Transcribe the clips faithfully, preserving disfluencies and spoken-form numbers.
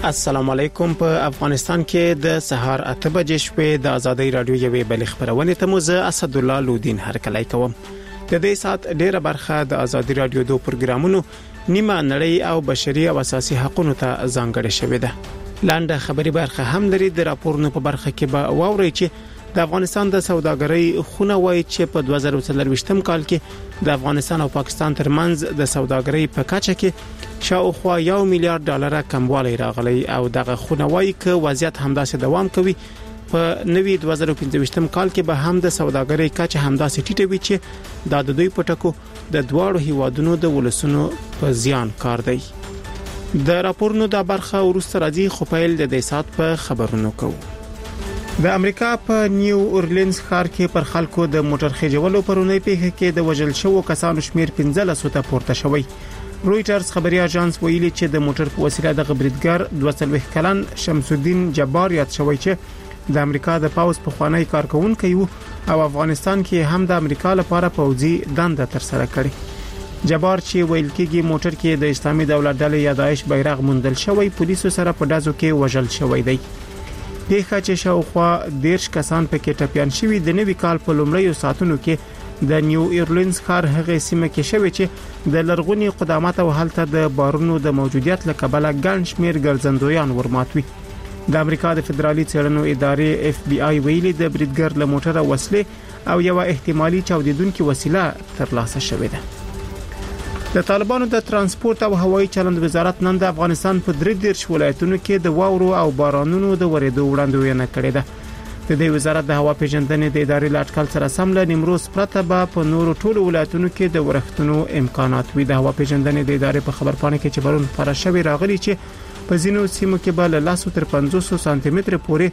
السلام علیکم. په افغانستان کې د سهار اته بجې شپې د ازادي رادیو یوې بل خبرونه ته موزه اسد الله لودین هرکلی کوم. د دې سات ډیره برخه د ازادي رادیو دوه پروګرامونو نیمه نړۍ او بشري او اساسي حقوقو ته ځانګړې شوې ده. لاندې خبري برخه هم لري. د راپورونو په برخه کې به واوري چې د افغانستان د سوداګرۍ خونه وایي چې په دوه زره څلرويشتم کال کې د افغانستان او پاکستان ترمنځ د سوداګرۍ په کچه کې شاوخوا یو میلیارډ ډالر کموالی راغلی او دغه خونه وایي چې وضعیت همداسې دوام کوي. په نوي دوه زره پنځويشتم کال کې به هم د سوداګرۍ کچه همداسې ټیټه وي چې د دوی پټکو د دواړو هیوادونو د ولسونو په زیان کار دی. د راپورونو د برخه ورسته راځي خو پیل د دې سات په خبرونو کوو. د امریکا په نیو اورلینز ښار کې پر خلکو د موټر خېجولو پرونی پیښه کې د وژل شوو کسانو شمیر پنځه لس ته پورته شوی. رويټرز خبري اژانس ویلي چې د موټر په وسیله د غبرګر دوه څلوېښت کلن شمس الدین جبار یاد شوی چې د امریکا د پاوز په خوانی کارکونکو یو او افغانستان کې هم د امریکا لپاره پوځي دنده تر سره کړې. جبار چې ویل کېږي موټر کې د اسلامي دولت ډلې یا داعش بیرغ موندل شوی پولیسو سره په دازو کې وژل شوی دی. پیښه چې شاوخوا دیرش کسان په کې ټپيان شوي د نوي کال په لومړیو ساعتونو کې د نیو اورلینز ښار هغه سیمه کې شوی چې د لرغونی قدامت او هلته د بارونو د موجودیت له کبله ګڼ شمیر ګرځندویان ورماتوي. د امریکا د فدرالي څېړنو ادارې اف بي آی ویلي د بریدګر له موټر وسلې او یو احتمالي چاودیدونکو وسیله ترلاسه شوې ده. د طالبانو د ترانسپورت او هوایي چلند وزارت نن د افغانستان په درې دیرش ولایتونو کې د واورو او بارانونو د ورېدو وړاندوینه کړې ده. د دې وزارت د هوا پیژندنې د ادارې لاټکل سره سم له نیمروز پرته به په نورو ټولو ولایتونو کې د ورښتونو امکانات وي. د هوا پیژندنې د ادارې په خبرپاڼه کې چې برون پر شوی راغلي چې په ځینو سیمو کې به له لس تر پنځوس سانتي متر پورې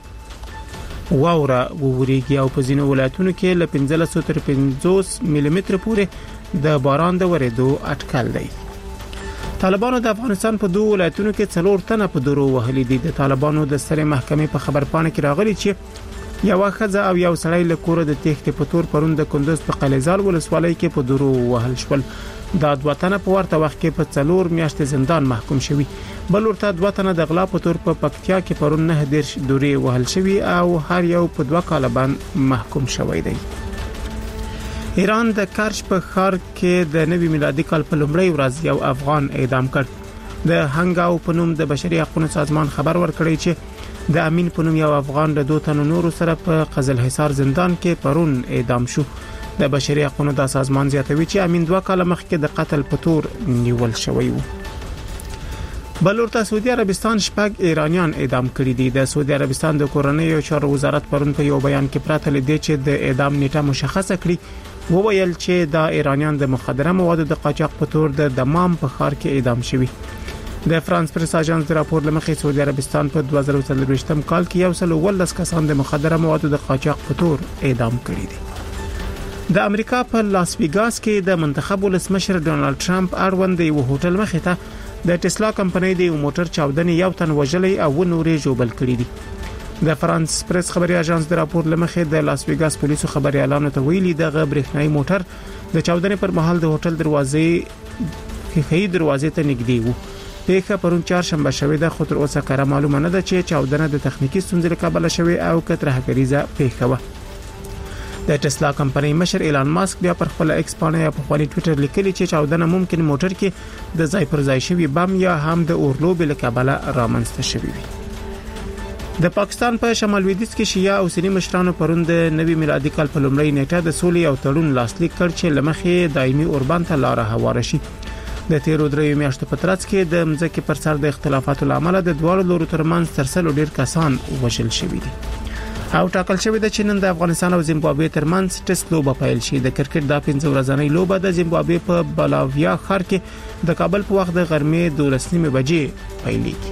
واوره ووريږي او په ځینو ولایتونو کې له پنځلس تر پنځوس ملي متر پورې د باران د ورېدو اټکل دی. طالبانو د افغانستان په دوه ولایتونو کې څلور تنه په درو وهلي دي. د طالبانو د سترې محکمې په خبرپاڼه کې راغلي چې یو ښځه او یو سړی له کوره د تېښتې په تور پرون د کندوز په قلیزال ولسوالۍ کې په درو وهل شول. دا دوه تنه په ورته وخت کې په څلور میاشتې زندان محکوم شوي. بل ورته دوه تنه د غلا په تور په پکتیا کې پرون نه دیرش دورې وهل شوي او هر یو په دوه کال باندې محکوم شوی دی. ایران د کرچ په ښار کې د نوي میلادي کال په لومړۍ ورځ یو افغان اعدام کړ. د هنګاو په نوم د بشري حقوقو سازمان خبر ورکړی چې د امین په نوم یو افغان له دوه تنو نورو سره په قزل حصار زندان کې پرون اعدام شو. د بشري حقوقو د سازمان زیاتوي چې امین دوه کال مخکې د قتل په تور نیول شوی و. بل ورته سعودي عربستان شپږ ایرانیان اعدام کړي دي. د سعودي عربستان د کورنیو چارو وزارت پرون په یو بیان کې پراته لیدي چې د اعدام نیټه مشخصه کړي. وویل چې دا ایرانیان د مخدره موادو د قاچاق په تور د دمام په ښار کې اعدام شوي. د فرانس پریس اژانس د راپور لمخې سعودي عربستان په دوه زره څلرويشتم کال کې یو سل ولس کسان د مخدره موادو د قاچاق په تور اعدام کړي دي. د امریکا په لاس ویګاس کې د منتخب ولسمشر ډونالد ټرمپ اړوند یو هوټل مخې ته د ټسلا کمپنۍ د موټر چاودنې یو تن وژلې او نورې جوبل کړي دي. د فرانس پریس خبري اژانس د راپور لمخې د لاس ویګاس پولیسو خبري اعلان ته ویلي د برېښنايي موټر د چاودنې پر مهال د هوټل دروازې خې دروازې ته نږدې وو. پیښه پرون چهارشنبه شوې ده خو تر اوسه کاره معلومه نه ده چې چاودنه د تخنیکی ستونزې له کبله شوې او کتره هکریزه پیښه و. د ټسلا کمپنۍ مشر ایلان ماسک بیا پر خپل ایکس باندې په خپل ټوئیټر لیکلي چې چاودنه ممکن موټر کې د ځای پر ځای شوی بم یا هم د اورلوب له کبله رامنځته شوی وي. د پاکستان په شمال لویدیځ کې شیعه او سنی مشرانو پرون د نوي میلادي کال په لومړۍ نیټه د سولې او تړون لاسلیک کړ چې لمخې دایمي اوربان ته لار هواره شي. د تیرو درې میاشتو په ترڅ کې د مځکې پر سر د اختلافاتو لامل د دوه لورو ترمنځ ترسلو ډیر کسان وژل شوي دي. او ټاکل شوی د چین د افغانستان او زیمبابوې ترمنځ ټیسټ لوبه پیل شي. د کرکټ د پنځه ورځنۍ لوبه د زیمبابوې په بلاویا ښار کې د کابل په وخت د غرمې دولس نیمه بجې پیلېږي.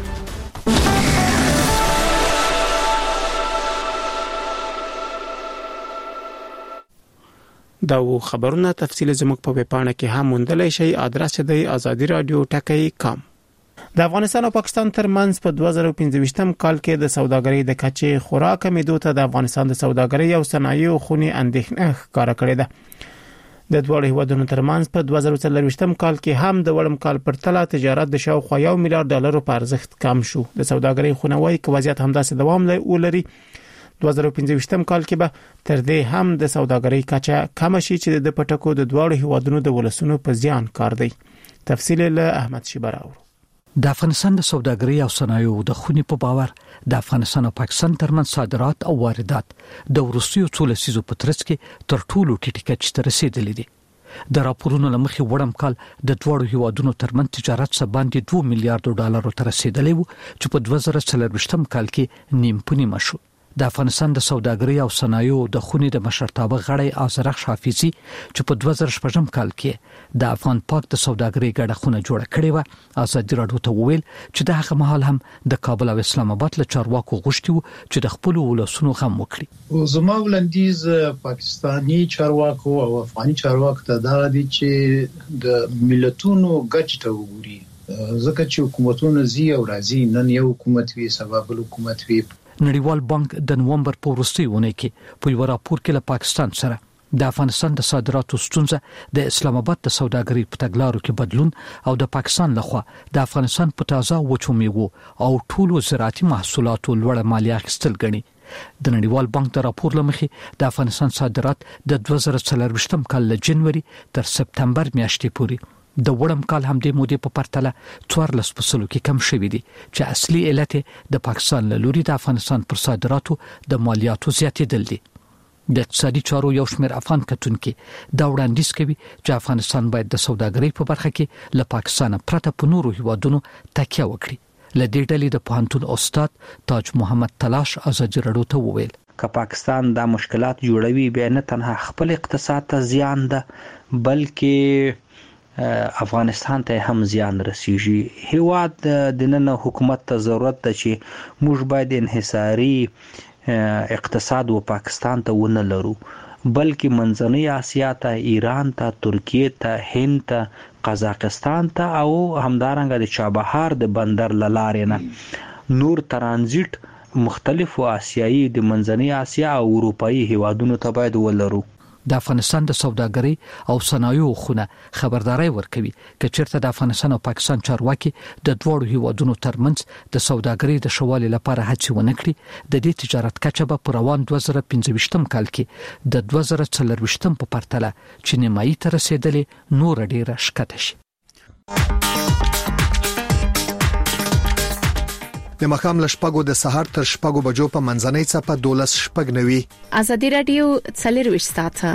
دا و خبرونه تفصیل زموږ په ویبپاڼه کې هم موندلای شئ. ادرس دی ازادي رادیو ټکی کام. د افغانستان او پاکستان ترمنځ په دوه زره پنځويشتم کال کې د سوداګرۍ د کچې خوراک کمیدو ته د افغانستان د سوداګرۍ او صنایعو خونې اندېښنه ښکاره کړې ده. د دوه هیوادونو ترمنځ په دوه زره څلرویشتم کال کې هم د وړم کال پر تله تجارت د شاوخوا یو میلیارډ ډالر په ارزښت کم شو. د سوداګرۍ خونه وايي چې وضعیت همداسې دوام ولري. دوه زره پنځه کال کې به تر دې هم د سوداګرۍ کچه کم شي چې د پټکو د دوه هیوادونو د ولسونو په زیان کار دی. تفصیل له احمد شیبراو. د افغانستان د سوداګرۍ او صنایعو د خونی په باور د افغانستان او پاکستان ترمنځ صادرات او واردات د وروستیو څو لسیزو په ترڅ کې تر ټولو ټیټه کچه ته رسیدلې دي. د راپورونو لمخې وړم کال د دوه هیوادونو ترمنځ تجارت سباندې دوه میلیارډ ډالر ته رسیدلی وو چې په دوه زره څلرویشتم کال کې نیم پونی مشو. د افغانستان د سوداګرۍ او صنایعو د خونی د مشرتابه غړی آزرخ حافظي چې په دوه زره شپږم کال کې د افغان پاک د سوداګرۍ ګډه خونه جوړه کړې و، ازادي راډیو ته وویل چې د هغه مهال هم د کابل او اسلام آباد له چارواکو غوښتي وو چې د خپل ولسونو غم وکړي. او زما ولندیز پاکستانی چارواکو او افغاني چارواکو ته دا دي چې د ملتونو ګټ ته وګوري، ځکه چې حکومتونه زی او راځي، نن یو حکومت وی سبب بل حکومت وی. نړیوال بانک د نومبر په وروستیونه کې په یو راپور کې له پاکستان سره د افغانستان د صادراتو ستونزه، د اسلام آباد د سوداګرۍ په تګلارو کې بدلون او د پاکستان لخوا د افغانستان په تازه وچو میوو او ټولو زراعتي محصولاتو لوړه مالیه اخیستل غني. د نړیوال بانک د راپور لمخې د افغانستان صادرات د دوه زره څلرویشتم کال له جنوري تر سپتمبر میاشتې پورې د وړم کال هم د مودې په پرتله څوارلس فیصد کې کم شوی دی چې اصلي علت د پاکستان له لوري د افغانستان پر صادراتو د مالیاتو زیاتېدل دي. د اقتصادي چارو یو شمېر افغان کتونکي دا وړاندیز کوي چې افغانستان باید د سوداګرۍ په برخه کې له پاکستان پرته په نورو هیوادونو تکیه وکړي. له دې ډلې د پوهنتون استاد تاج محمد تلاش ازادي راډیو ته وویل که پاکستان دا مشکلات جوړوي به نه تنها خپل اقتصاد ته زیان ده بلکې افغانستان ته هم زیان رسیږي. هیواد د نن حکومت ته ضرورت ده چې موږ باید انحصاري اقتصاد و پاکستان ته ونه لرو بلکې منځنۍ آسیا ته، ایران ته، ترکیه ته، هند ته، قزاقستان ته او همدارنګه د چابهار د بندر لارې نه نور ترانزیت مختلفو آسیایي د منځنۍ آسیا او اروپایي هیوادونو ته باید ولرو. د افغانستان د سوداګرۍ او صنایعو خونه خبرداري ورکوي چې چیرته د افغانستان او پاکستان چارواکي د دوه هیوادونو ترمنځ د سوداګرۍ د شوالي لپاره هڅې ونه کړي، د دې تجارت کچه به په روان دوه زره پنځه کال کې د دوه زره څلرویشتم په پرتله چې نیمایي ته رسیدلې نور ډیره شکته شي. د مخام لشپګو د سحر تر شپګو بجو په منځنۍ څپه دولس شپګ نوي. ازادي رادیو څلرویشت ساعته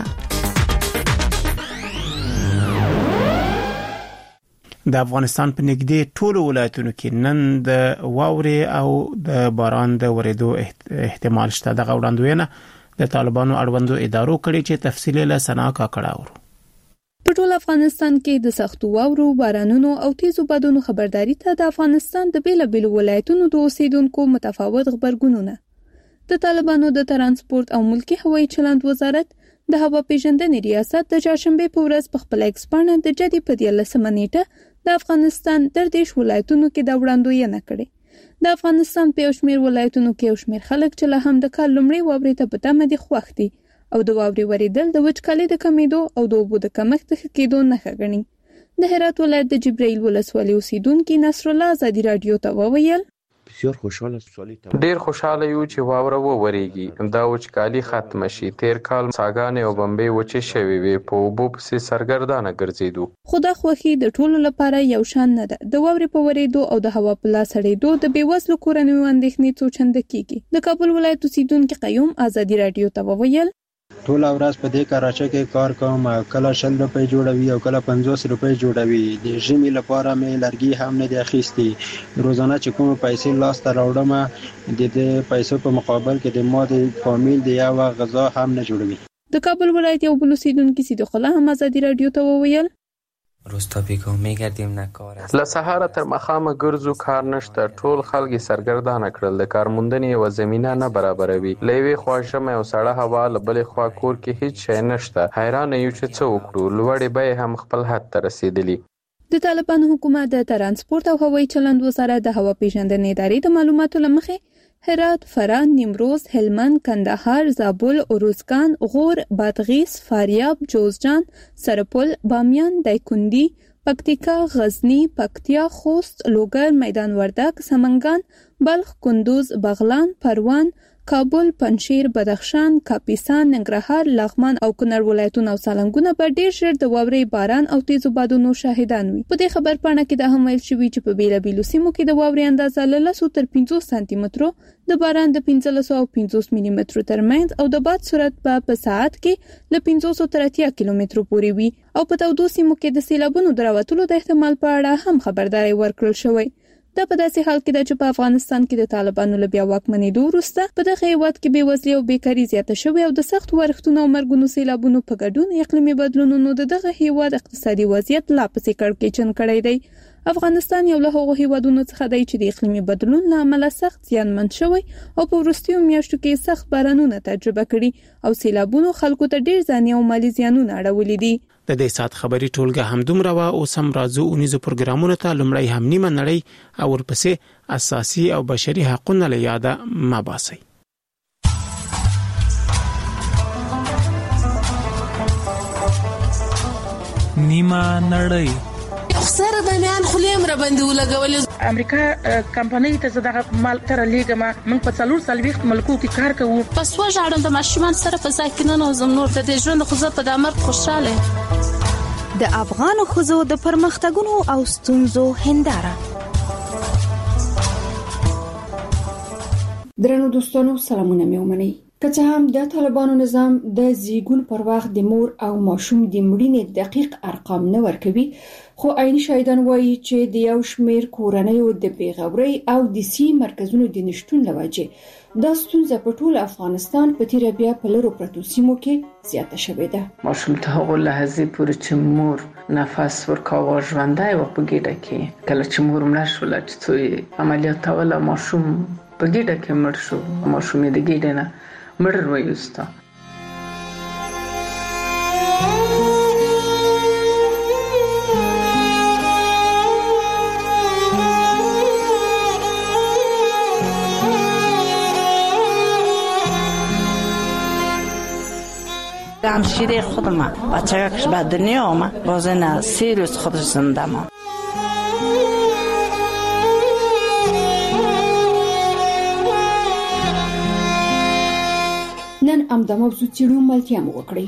د افغانستان په نږدې ټولو ولایتونو کې نن د واورې او د باران د ورېدو احتمال شته. د غوړاندوینه د طالبانو اړوندو ادارو کړي چې تفصیل له سنا کا کړه. په ټول افغانستان کې د سختو واورو، بارانونو او تیزو بادونو خبرداري ته د افغانستان د بیلابیلو ولایتونو د اوسیدونکو متفاوت غبرګونونه. د طالبانو د ترانسپورت او ملکی هوایي چلند وزارت د هوا پیژندنې ریاست د چهارشنبه په ورځ په خپل ایکس باندې د جدي په دیارلسمه نیټه د افغانستان د دیش ولایتونو کې د وړاندوینه کړې. د افغانستان په یو شمېر ولایتونو کې یو شمېر خلک چې له هم د کال لومړۍ واورې ته په تمه دي خوښ دي او د واورې ورېدل د وچکالۍ د کمیدو او د اوبو د کمښت د ښه کېدو نښه ګڼي. د هرات ولایت د جبرائیل ولسوالۍ اوسیدونکي نصر الله ازادي راډیو ته وویل ډیر خوشاله یو چې واوره وورېږي، دا وچکالي ختم شي. تیر کال ساګانې او بمبې وچې شوې وي، په اوبو پسې سرګردانه ګرځېدو. خو دا خوښي د ټولو لپاره یو شان نه ده. د واورې په ورېدو او د هوا په لاسړېدو د بېوزلو کورنیو اندېښنې څو چنده کېږي. د کابل ولایت اوسیدونکي قیوم ازادي راډیو ته وویل ټول ورځ په دې کراچۍ کې کار کوم، کله شل روپۍ جوړوي او کله پنځوس روپۍ جوړوي. د ژمي لپاره مې لرګي هم نه دي اخیستي. روزانه چې کوم پیسې لاس ته راوړم د دې پیسو په مقابل کې د ما د فامیل د یو غذا هم نه جوړوي. د کابل ولایت یو بل اوسیدونکي صدیق الله هم ازادي راډیو ته وویل روستاپی کو میگردیم نه کار است. له سهار تر مخامه ګرځو، کار نشته. ټول خلک سرګردانه کړل. د کارموندنې و زمينه نه برابروي. لېوي خواشمه او سړه هوا، لبلې خوا کور کې هیڅ شی نشته. حیران یو چې څه وکړو. لوړې به هم خپل حد ته رسیدلی. د طالبانو حکومت د ترانسپورت او هوایي چلند وزارت د هوا پیژندنې ادارې د معلوماتو لمخې هرات، فراه، نیمروز، هلمند، کندهار، زابل، اروزګان، غور، بادغیس، فاریاب، جوزجان، سرپل، بامیان، دایکنډي، پکتیکا، غزنی، پکتیا، خوست، لوګر، میدان وردګ، سمنګان، بلخ، کندوز، بغلان، پروان، کابل، پنجشیر، بدخشان، کاپیسا، ننګرهار، لغمان او کونړ ولایتونه او سالنګونه به ډیر ژر د واورې باران او تیزو بادونو شاهدان وي. په دې خبر پاڼه کې دا هم ویل شوی چې په بیلابیلو سیمو کې د واورې اندازه له لسو تر پنځوس سانتي مترو، د باران د پنځلسو او پنځوس ملي مترو ترمنځ او د باد سرعت به په ساعت کې له پنځوس تر اتیا کیلومترو پورې وي. او په تودو سیمو کې د سیلابونو دراوتلو د احتمال په اړه هم خبرداري ورکړل شوې. دا په داسې حال کې ده چې په افغانستان کې د طالبانو له بیا واکمنېدو وروسته په دغه هیواد کې بېوزلي او بیکاري زیاته شوې او د سخت ورښتونو او مرګونو سیلابونو په ګډون اقلیمي بدلونونو د دغه هیواد اقتصادي وضعیت لا پسې کړکېچن کړی دی. افغانستان یو له هغو هیوادونو څخه دی چې د اقلیمي بدلون له امله سخت زیانمن شوی او په وروستیو میاشتو کې سخت بارانونه تجربه کړي او سیلابونو خلکو ته ډیر ځاني او مالي زیانونه اړولي دي. د دې سات خبري ټولګه هم دومره وا او سم راځو اونیزو پروګرامونو ته لمړی هم نیمه نړۍ او ورپسې اساسي او بشري حقوقونه له یاده ما باسي. نیمه نړۍ سره د میان خلیم را باندې ولګول. امریکا کمپنۍ ته زداغه مال تر لیګما موږ په څلور سال وخت ملکو کې کار کوو. پس وژاړم د ماشومان سره په ځکه نه زم نور د دې ژوند خو زه په دامر خوشاله. د افغان خزو د پرمختګونو او ستونزو هنداره. درنو دوستانو سلامونه مې ومنئ. که څه هم د طالبانو نظام د زیګون پر وخت د مور او ماشوم د مړینې دقیق ارقام نه ورکوي، خو عیني شاهدان وایي چې د یو شمېر کورنیو د بیغورۍ او د سی مرکزونو د نشټون لوجه دا ستونزه په ټول افغانستان په تیر بیا په لرو پرتو سیمو کې زیاته شوې ده. ماشوم ته هغه لحظه پورې چې مور نفس ورکاوه ژوندای و په ګډه کې، کله چې مور مړه شو چې څوی عملیات ولا ماشوم په ګډه کې مړ شو، ماشوم یې د ګډه نه مړ وایسته. همشیره خودم بچه کش به دنیا آمد بازه نه سی روز خودش زنده ما. نن ام د موضوع چیرو ملتیا مو وکړي.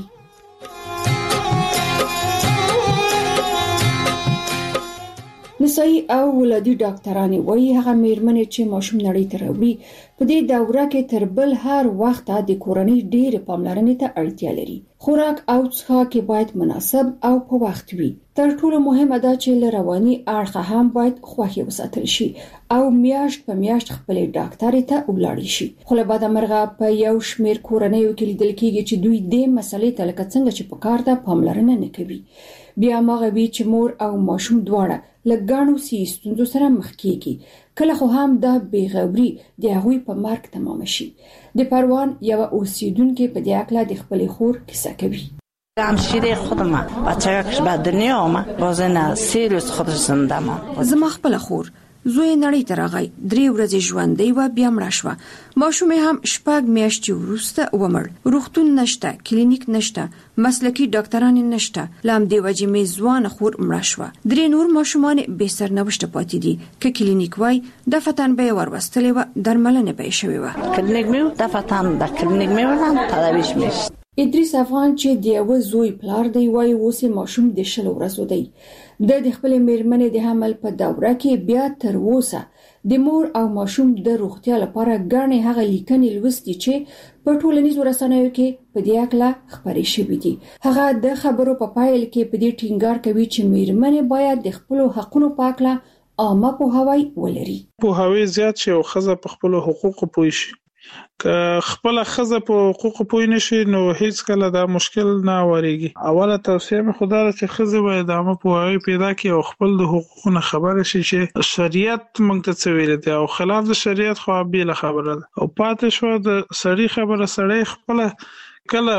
نسایي او ولادي ډاکټرانې وایي هغه میرمنې چې ماشوم نړۍ ته راوړي په دې دوره کې تر بل هر وخت د کورنۍ ډېر پاملرنې ته اړتیا لري. خوراک او څښاک باید مناسب او په وخت وي. تر ټولو مهمه ده چې له رواني اړخه هم باید خوښي وساتل شي او میاشت په میاشت خپل ډاکټر ته ولاړ شي. خو له بده مرغه په یو شمېر کورنیو کې لیدل کېږي چې دوی دې مسلې ته لکه څنګه چې په کار ده پاملرنه نه کوي. بیا مغه وی چې مور او ماشوم دواړه لګانو سي ستونزو سره مخ کیږي. کله خو هم دا بیغوري د هغوی په مرګ تمام شي. د پروان یو اوسیدونکو په دې اړه د خپل خور کیسه کوي. همشیره خودم بچه کش به دنیا آمد بازه نه سی روز خودش زنده ما. زما خپل خور زوی نړۍ ته راغی، درې ورځې ژوندۍ و بیا مړه شوه. ماشوم هم شپږ میاشتې وروسته ومړ. روغتون نشته، کلینیک نشته، مسلکی ډاکټران نشته. لام دی وجې مې ځوان خور مړه شوه. درې نور ماشومان به سرنوشت پاتې دي. که کلینیک وای د فتن به ورستلې و درملنه به شوی و. کلینیک مې د فتن د کلینیک مې وران تداویش میشت. ادریس افغان چې د یو زوی پلار دی وای اوس ماشوم د شل ورځو دی. د خپل میرمنې د حمل په دوره کې بیا تر اوسه د مور او ماشوم د روغتیا لپاره ګڼې هغه لیکنې لوستي چې په ټولنیزو رسنیو کې په دې اړه خبرې شوې دي. هغه د خبرو په پایل کې په دې ټینګار کوي چې میرمنې باید د خپل حقوقو په اړه عامه پوهاوی ولري. پوهاوی زیات شي او ښځه په خپل حقوقو پوه شي. که خپل ښځه په حقوقو پوه نشي نو هیڅ کله دا مشکل نه وريږي. اوله توصیه مې خدای ته چې ښځه باید د عامه پوهاوی پیدا کړي او خپل د حقوقو نه خبره شي چې شریعت موږ ته څه ویل دي او خلاف د شریعت خو به خبره ده. او پاتې شو د سړی خبره سړی خپل کله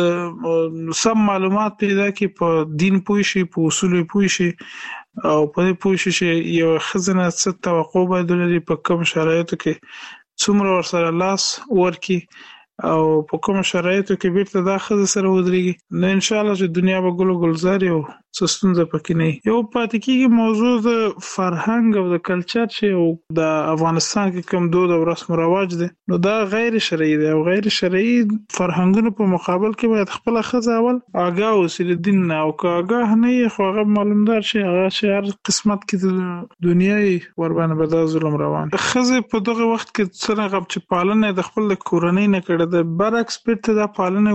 د سم معلومات پیدا کړي، په دین پوه شي، په اصول پوه شي او په دې پوه شي چې یو ښځه څه توقع باید لري، په کوم شرایطو کې څومره ورسره لاس ورکی او په کوم شرایطو کې بیرته دا خزه سره ودرېږي نو ان شاء الله چې دنیا به ګل ګلزار او څه پکې نه یو پاتې کېږي. موضوع د فرهنګ او د کلچر چې د افغانستان کې کوم دود او رسم او رواج دي نو دا غیر شرعي دي او غیر شرعي فرهنګونو په مقابل کې باید خپل خزه اول آگاه اوسي د دین نه او که آگاه نه وي خو هغه معلومدار شي هغه چې هر قسمت کې د دنیاي ور باندې به دا ظلم روان خزه په دغه وخت کې څنګه چې پالنه د خپل کورنۍ نه کړه د برعکس بیرته دا پالنه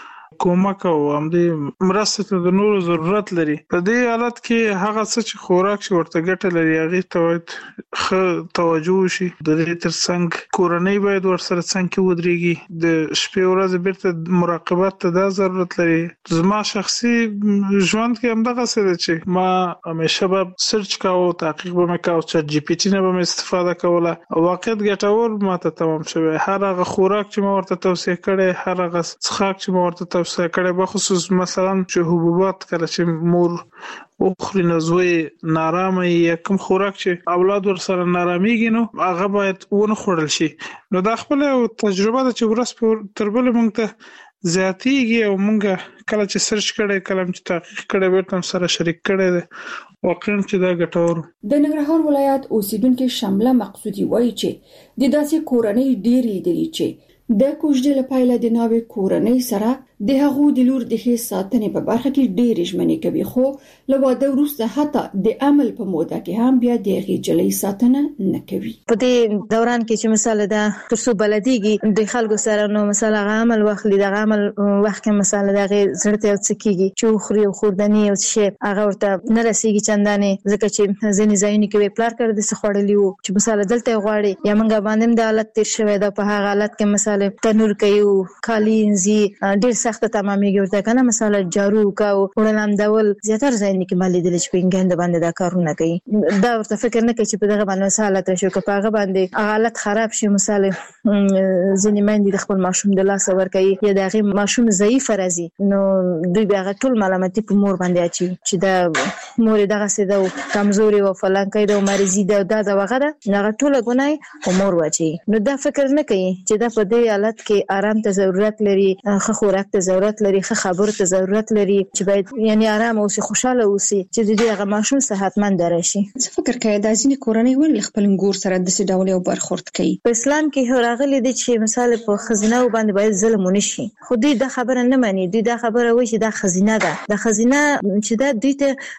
کومک او هم د مرسته ته د نورو ضرورت لري. په دې حالت کې هغه څه چې خوراک چې ورته ګټه لري هغه ته باید ښه توجه شي. د دې ترڅنګ کورنۍ باید ورسره څنګه کې ودرېږي د شپې ورځې بیرته مراقبت ته دا ضرورت لري. زما شخصي ژوند کې هم دغه څه دی چې ما همیشه به سرچ کاوه تحقیق به مې کاوه چټ جی پی ټي نه به مې استفاده کوله او واقعیت ګټور ماته تمام شوی. هر هغه خوراک چې ما ورته توصیه کړی هر هغه څښاک چې ما ورته توصیه کړی به خصوص مثلا چې حبوبات کله چې مور وخوري نو زوی نارامه یا کوم خوراک چې اولاد ورسره نارامیږي نو هغه باید ونه خوړل شي. نو دا خپل تجربه ده چې ورس تر بل مونږ ته زیاتیږي او مونږ کله چې سرچ کړی کله چې تحقیق کړی بیرته سره شریک کړی دی واقعا چې دا ګټور. د ننګرهار ولایت اوسیدونکو شامله مقصودی وایي چې د داسې کورنۍ ډېر لیدلي چې د کوژدې لپاره د ناوې کورنۍ سره د هغو د لور د ښه ساتنې په برخه کې ډېر ژمنې کوي خو له واده وروسته حتی د عمل په موده کې هم بیا د هغې جلۍ ساتنه نه کوي. په دې دوران کې چې مثلا د ترڅو بلدیږي د خلکو سره نو مثلا عمل واخلي د عمل وخت کې مثلا د هغې زړه ته څه کېږي چې خوري او خوردنی او شی هغه ورته نه رسیږي چندانې ځکه چې ځینې ځایونه کې پلار کړ د څه خوړلی وو چې مثلا دلته غواړي یا موږ باندې د حالت تیر شوی دا په هغه حالت کې مثلا تنور کوي کالي انځي ډېر سخت تمامېږي ورته کنه مثلا جارو کاو وړلام ډول زیاتره ځای کې مالي دل چې پنګند باندې دا کارونه کوي دا ورته فکر نه کوي چې په دغه باندې حالت شو که په هغه باندې حالت خراب شي مثلا ځینې مېندې د خپل ماشوم د لاس ور کوي یا د هغه ماشوم ضعیف راځي نو دوی بیا ټول ملامتي په مور باندې اچي چې دا مور دغه سده کمزوري او فلان کوي د مریضي دا د وغه نه ټول غونای او مور واچي نو دا فکر نه کوي چې دا په دې حالت کې آرام ته ضرورت لري ښه خوراک ته ضرورت لري ښه خبرو ته ضرورت لري چې باید یعنی آرام او خوشاله اوسي چې د دې هغه ماشوم صحتمند راشي. څه فکر کوي د ځینې کورنۍ ولې خپل ګور سره د څه ډول یو برخورد کوي؟ په اسلام کې راغلي دي چې مثال په خزینه باندې باید ظلم ونشي خو دوی دا خبره نه مانی دوی دا خبره وایي چې دا خزینه ده د خزینه چې دا دوی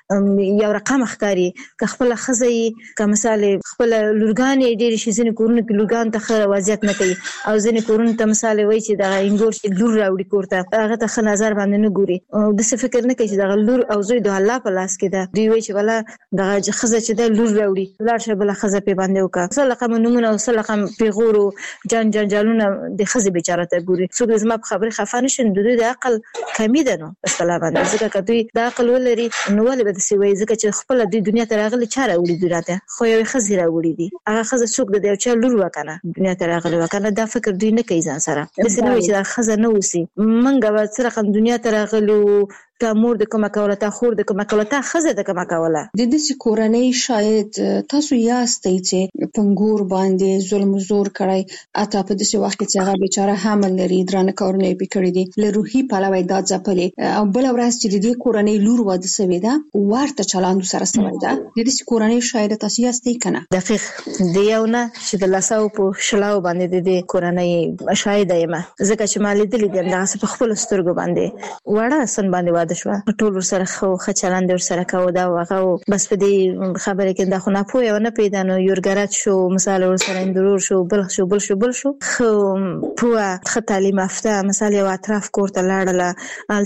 ته یو رقم ښکاري که خپل خزې که مثال خپل لورګانې ډېر شي ځینې کورونه کې لورګان ته ښه وضعیت نه کوي او ځینې کورونه ته مثال وایي چې دا انګور چې لور راوړي کورته هغه ته ښه نظر باندې نه ګوري او د څه فکر نه کوي چې دا لور او زوی د الله په لاس کې ده دوی وایي چې ولا دا خزه چې دا لور راوړي لاړ شه بل خزه په باندې وکړه سلقه منمونه او سلقه پیغورو جان جنجالونه د خزه بیچاره ته ګوري څوک زما په خبره خفه نشي دوی د عقل کمی ده نو اصطلاح باندې ځکه که دوی د عقل ولري نو ولې به داسې وایي ځکه چې خپل د دنیا ته راغلي چا راوړي دوی راته خو یو خزه راوړي دي هغه خزه څوک د یو چا لور وکنه دنیا ته راغلي وکنه دا فکر دوی نه کوي ځان سره داسې نه وایي چې دا خزه نه اوسي منګه به څه رقم دنیا ته راغلو تا مور د کومه کوله تا خور د کومه کوله تا خزه د کومه کوله د دې کورنۍ شاید تاسو یاستئ چې پنګور باندې ظلم زور کړی اته په دې وخت کې چې هغه بیچاره حامل لري درانه کارونه یې پکړې دي له روحي پلوه دا ځپلې او بل ورځ چې د دې کورنۍ لور واده سوي ده ورته چلاند سره سوي ده د دې کورنۍ شاید تاسو یاستئ کنه دقیق دی یو نه چې د لاسو په شلاو باندې د دې کورنۍ شاید یم ځکه چې مالي دلی دي دا په خپل سترګو باندې وړه سن باندې واده شو ټول سره خو خچلاند سره کاوه دا هغه بس په دې خبره کې دا خو نه پوهه نه پیدا نو یورګرات شو مثال ور سره اندرور شو بل شو بل شو بل شو خو پوهه خ تعلیم یافته مثال یو اطراف کوړه لاړله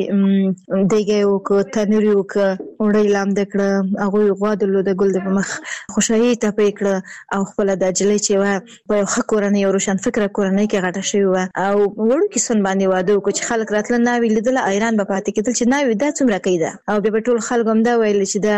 الته دیګه یو کو تنوري یو کو وړي لام دکړه هغه غوادلو د ګل د مخ خوشحالي ته پېکړه او خپل د جلې چې وا په خ کورنۍ او روشن فکر کورنۍ کې غټه شوی و او وړو کې سن باندې واده کو چې خلک راتل نه ویل د ایران په پاتې کېدل چې دا څومره کوي دا او به ټول خلک هم دا ویل چې دا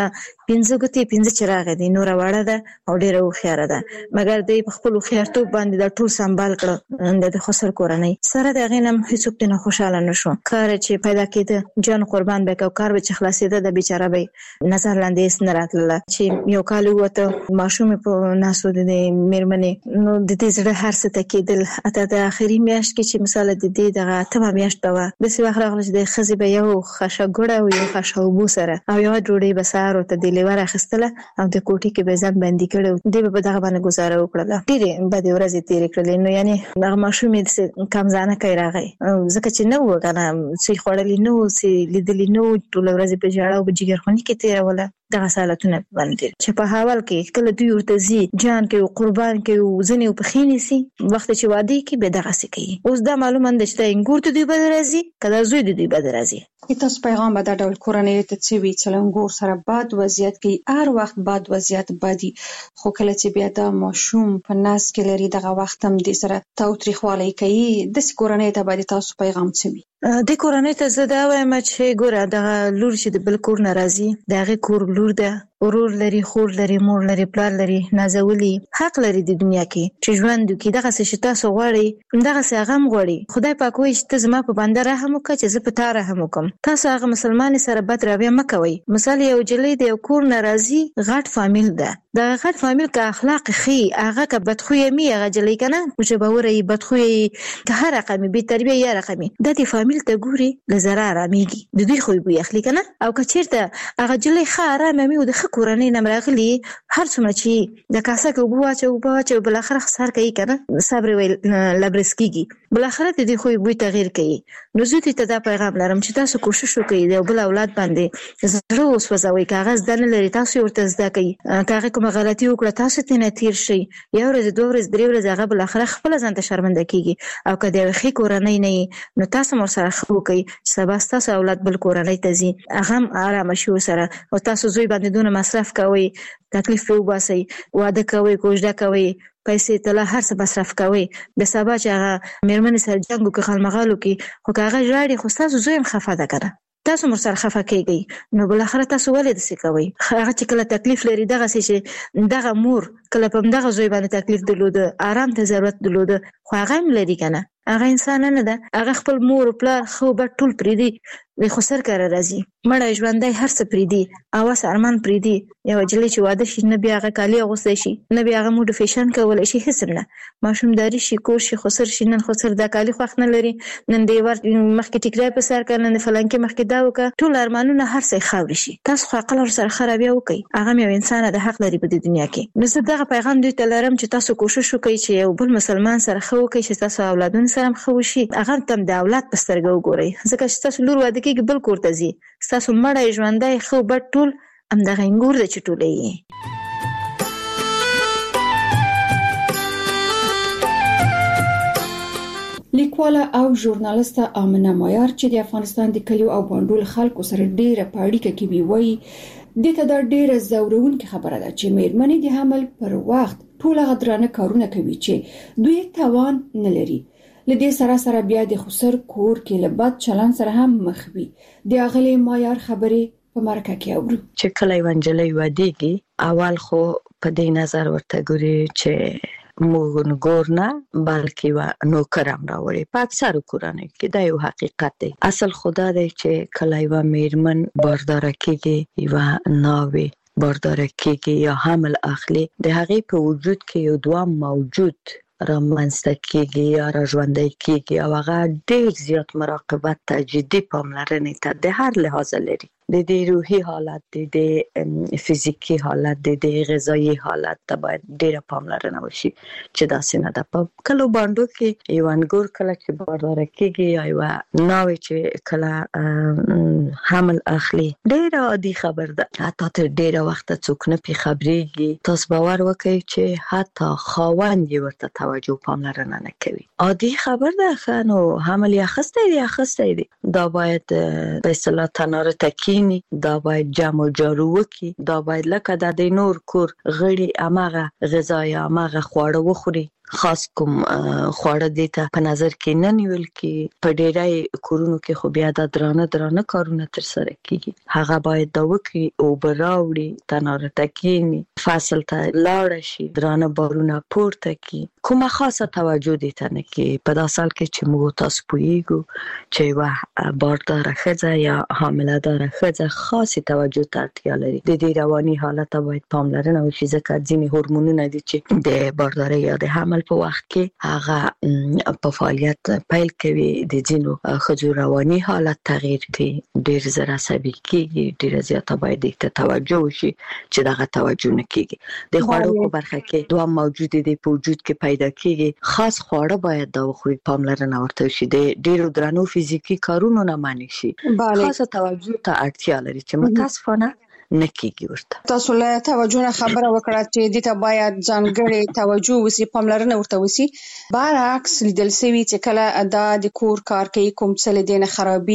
پنځه ګوتې پنځه چراغ دي، نور وړه ده او ډیره وخیاره ده، مګر د خپل خیارتوب باندې د ټول سنبال کړ د خسر کورنۍ سره د غینم هیڅوک نه خوشاله نشو. کار چې پیدا کېده جان قربان به کو کار به چې خلاصېده د بیچاره به نظر لاندې نه راتله چې یو کال وته ماشوم په ناسو د میرمنې نو د دې زړه هر څه تکیدل. اته د اخري میاشت کې چې مثال د دې دغه تمام میاشت و د سی وخت راغله چې د خزي به یو خشه ګړه او یو خشه وبو سره او یو ډوډۍ به سار او ته د لیوره خستله او د کوټي کې به ځان بندي کړو، دی به دغه باندې گزاره وکړه. ډېرې بد ورځې تیرې کړلې. نو یعنی دغه ماشوم یې کم ځانه کوي راغی ځکه چې نه و کنه چې خړلې نو چې لیدلې نو ټول ورځې په جړه او په جګرخونی کې تیروله. دغه سالتونه باندې چې په حوال کې کله دوی ورته زی جان کې قربان کې ځنی په خینې سي وخت چې واده کې به دغه سي کوي. اوس دا معلومه ده چې انګور ته دوی بد راځي کله زوی دوی بد راځي. تاسو پیغام به د ډول کورنۍ ته څه وی چې انګور سره باد وضعیت کې هر وخت باد وضعیت بادي خو کله چې بیا د ماشوم په ناس کې لري دغه وخت هم د سره تاوتریخوالی کوي د کورنۍ ته باندې تاسو پیغام څه وی؟ د کورنۍ ته زه دا وایم چې ګوره دغه لور چې د بل کور ناراضي دغه کور لور ده، ورور لري، خور لري، مور لري، پلار لري، نازولي حق لري د دنیا کې چې ژوند کې دغه څه تاسو غواړي دغه څه هغه غواړي. خدای پاک وایي چې ته زما په بنده رحم وکړه چې زه په تا رحم وکم. تاسو هغه مسلمان سره بد رویه مکوئ. مثال یو جلې د یو کور ناراضي غټ فامیل ده، د غټ فامیل کا اخلاق خي هغه کا بدخوې می هغه جلې کنه چې باورې بدخوې که هر رقمي به تربیه یا رقمي د دې فامیل ته ګوري لزرا راميږي د دوی خو به اخلي کنه او که چیرته هغه جلې خاره مې او د کورنۍ نمراغلي هر څومره چې د کاسه کې وبواچو وبواچو بل اخر خسر کوي کنه صبر ویل لبرسکیږي بل اخر ته دی خو به تغییر کوي. نو زه ته دا پیغام لرم چې تاسو کوشش وکړئ د بل اولاد باندې زړه وسوځوي کاغذ دنه لري تاسو ورته زده کوي کاغه کوم غلطي وکړه تاسو ته نه تیر شي یو ورځ دوه ورځ درې ورځې هغه بل اخر خپل ځان ته شرمنده کیږي او کله خې کورنۍ نه نو تاسو مر سره خو کوي سبا تاسو اولاد بل کورنۍ ته زی هغه آرام شي سره او تاسو زوی باندې دونه مصرف کوي تکلیف په وباسي واده کوي کوژده کوي پیسې تل هر څه مصرف کوي د سبا چې هغه میرمن سره جنگو کې خلمغالو کې خو هغه جاړي خو تاسو زویم خفه ده کنه تاسو مر سره خفه کیږي نو بل اخر تاسو ولې د څه کوي هغه چې کله تکلیف لري دغه چې دغه مور کله په دغه زوی باندې تکلیف درلود آرام ته ضرورت درلود خو هغه هم لري کنه هغه انسان نه ده هغه خپل مور او پلار خو به ټول پریدي وي خو سر کار راځي مړ ژوندۍ هر څه پریدي اواز ارمان پریدي یو جلې چې واده شي نه بیا هغه کالی غوسه شي نه بیا هغه موډ فیشن کول شي هیڅ نه ماشوم داري شي کور شي خو سر شي نن خو سر د کالی خوښ نه لري نن دی ور مخکې ټیکرای په سر کړه نن فلانکې مخکې دا وک ټول ارمانونه هر څه خاوري شي تاسو خو عقل سره خرابې وکي هغه یو انسان د حق لري په دنیا کې نو زه دغه پیغام دوی ته لرم چې تاسو کوشش وکړئ چې یو بل مسلمان سره خو وکړئ چې تاسو اولادونو سره خو شي هغه تم د اولاد په سترګو وګورئ ځکه چې تاسو لور واده کې بل کور ته ځي تاسو مړ ژوندۍ خو به ټول ام دغه انګور د چټولې لیکواله او ژورنالیسته آمنه مایار چې د افغانستان د کلیو او بانډول خلکو سره ډیره پاړیکه کې وی وای د ته د ډیره زورونکې خبره ده چې میرمنې د حمل پر وخت ټول غدرانه کارونه کوي چې دوی توان نه لري لدې سره سره بیا د خسر کور کې لبد چلن سره هم مخ وي د اغلی مایار خبرې په مرکه کې اورو چې کله ونجلې ودیږي اول خو په دې نظر ورته ګوري چې موږ ګور نه بلکې و نوکرم راوړي په اکثر کورانه کې دا یو حقیقت دی اصل خدا دی چې کله یو میرمن باردار کېږي یو ناوي باردار کېږي یا حمل اخلي د هغې په وجود کې یو دوام موجود رامنځته کېږي یا را ژوندی کېږي او هغه ډېر زیات مراقبت ته جدي پاملرنې ته د هر لحاظ لري د دې روحي حالت د دې فزیکی حالت د دې غذایی حالت ته باید ډېره پاملرنه وشي چې داسې نه ده په کلو باندو کې یو انګور کله چې بارداره کېږي یا یو ناوی چې کله حمل اخلي ډېره عادي خبر ده حتی تر ډېره وخته څوک نه پې خبرېږي تاسو باور وکړئ چې حتی خاوند یې ورته توجه پاملرنه نه کوي عادي خبر ده ښه نو حمل یې اخیستی دی اخیستی دی دا باید په اصطلاح تناره تکي دا باید جمع و جارو وکي دا باید لکه د نور کور غړي امغه غذای امغه خواړه وخوري خاص کوم خواړه دي ته په نظر کې نه نیول کې په ډیری کورونو کې خو بیا د درانه درانه کارونه تر سره کیږي هغه باید دا وکړي او براوړي تناره ټکینی فصل ته لاړ شي درانه بارونه پورته کی کومه خاصه توجه دي ته نه کې په داسې حال کې چې موږ تاسو پوهیږو چې وا باردار ښځه یا حامله دار ښځه خاصه توجه ته اړتیا لري د دې رواني حالت باید پاملرنه وشي ځکه ځینې هورمونونه دي چې د باردارۍ یا د حمل په وخت کې هغه په فعالیت پیل کوي د ځینو ښځو رواني حالت تغییر کوي ډیر زر عصبي کیږي ډیر زیاته باید ته توجه وشي چې دغه توجه نه کیږي د خوړو په برخه کې دوه موجود دي په وجود کې پیدا کیږي خاص خواړه باید دا وخوري پاملرنه ورته وشي د ډیرو درنو فزیکی کارونو نه معنی شي خاصه توجه ته اړتیا لري چې متاسفانه نکیږي ورته تاسو له توجه خبره وکړه چې د ته باید ځانګړي توجه وسی پاملرنه ورته وسی برعکس لیدل سوي چې کله دا د کور کار کوي کوم څه لدینه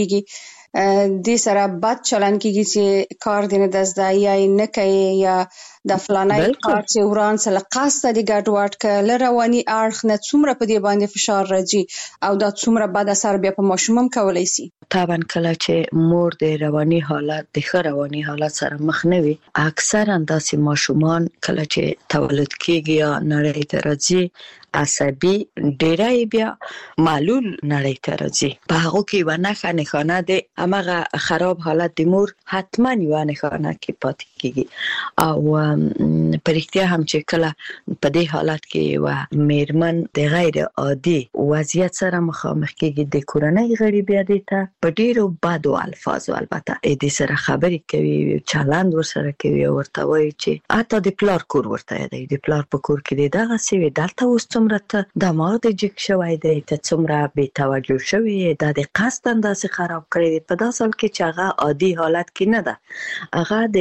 خرابيږي د سره بد چلن کیږي چې کار دینه دزدا یا نه کوي یا د فلانای کار چې وران سره قصد د ګډوډ کله رواني اړخ نه څومره په دې باندې فشار راځي او دا څومره بد اثر بیا په ماشومم کولای شي طبعا کله چې مور د رواني حالت د ښه رواني حالت سره مخ نه وي اکثرا داسې ماشومان کله چې تولد کیږي یا نړۍ ته راځي عصبي ډیرای بیا معلول نړۍ ته راځي په هغه کې ونه خانه ده امغه خراب حالت د مور حتما ونه خانه کې پاتې کیږي او پرېختیا هم چې کله په دې حالت کې و میرمن د غیر عادي وضعیت سره مخامخ کیږي د کورنۍ غړي بیا دته په ډیرو بادو الفاظو البته دې سره خبرې کوي چلند ورسره کوي ورته وایي چې اته د پلار کور ورته دی د پلار په کور کې دی دغه سی دلته اوس څومره ته دماغ د جګ شوی دی ته څومره بې توجه شوی د د قصد انداسه خراب کړی په داسې حال کې چې هغه عادي حالت کې نه ده هغه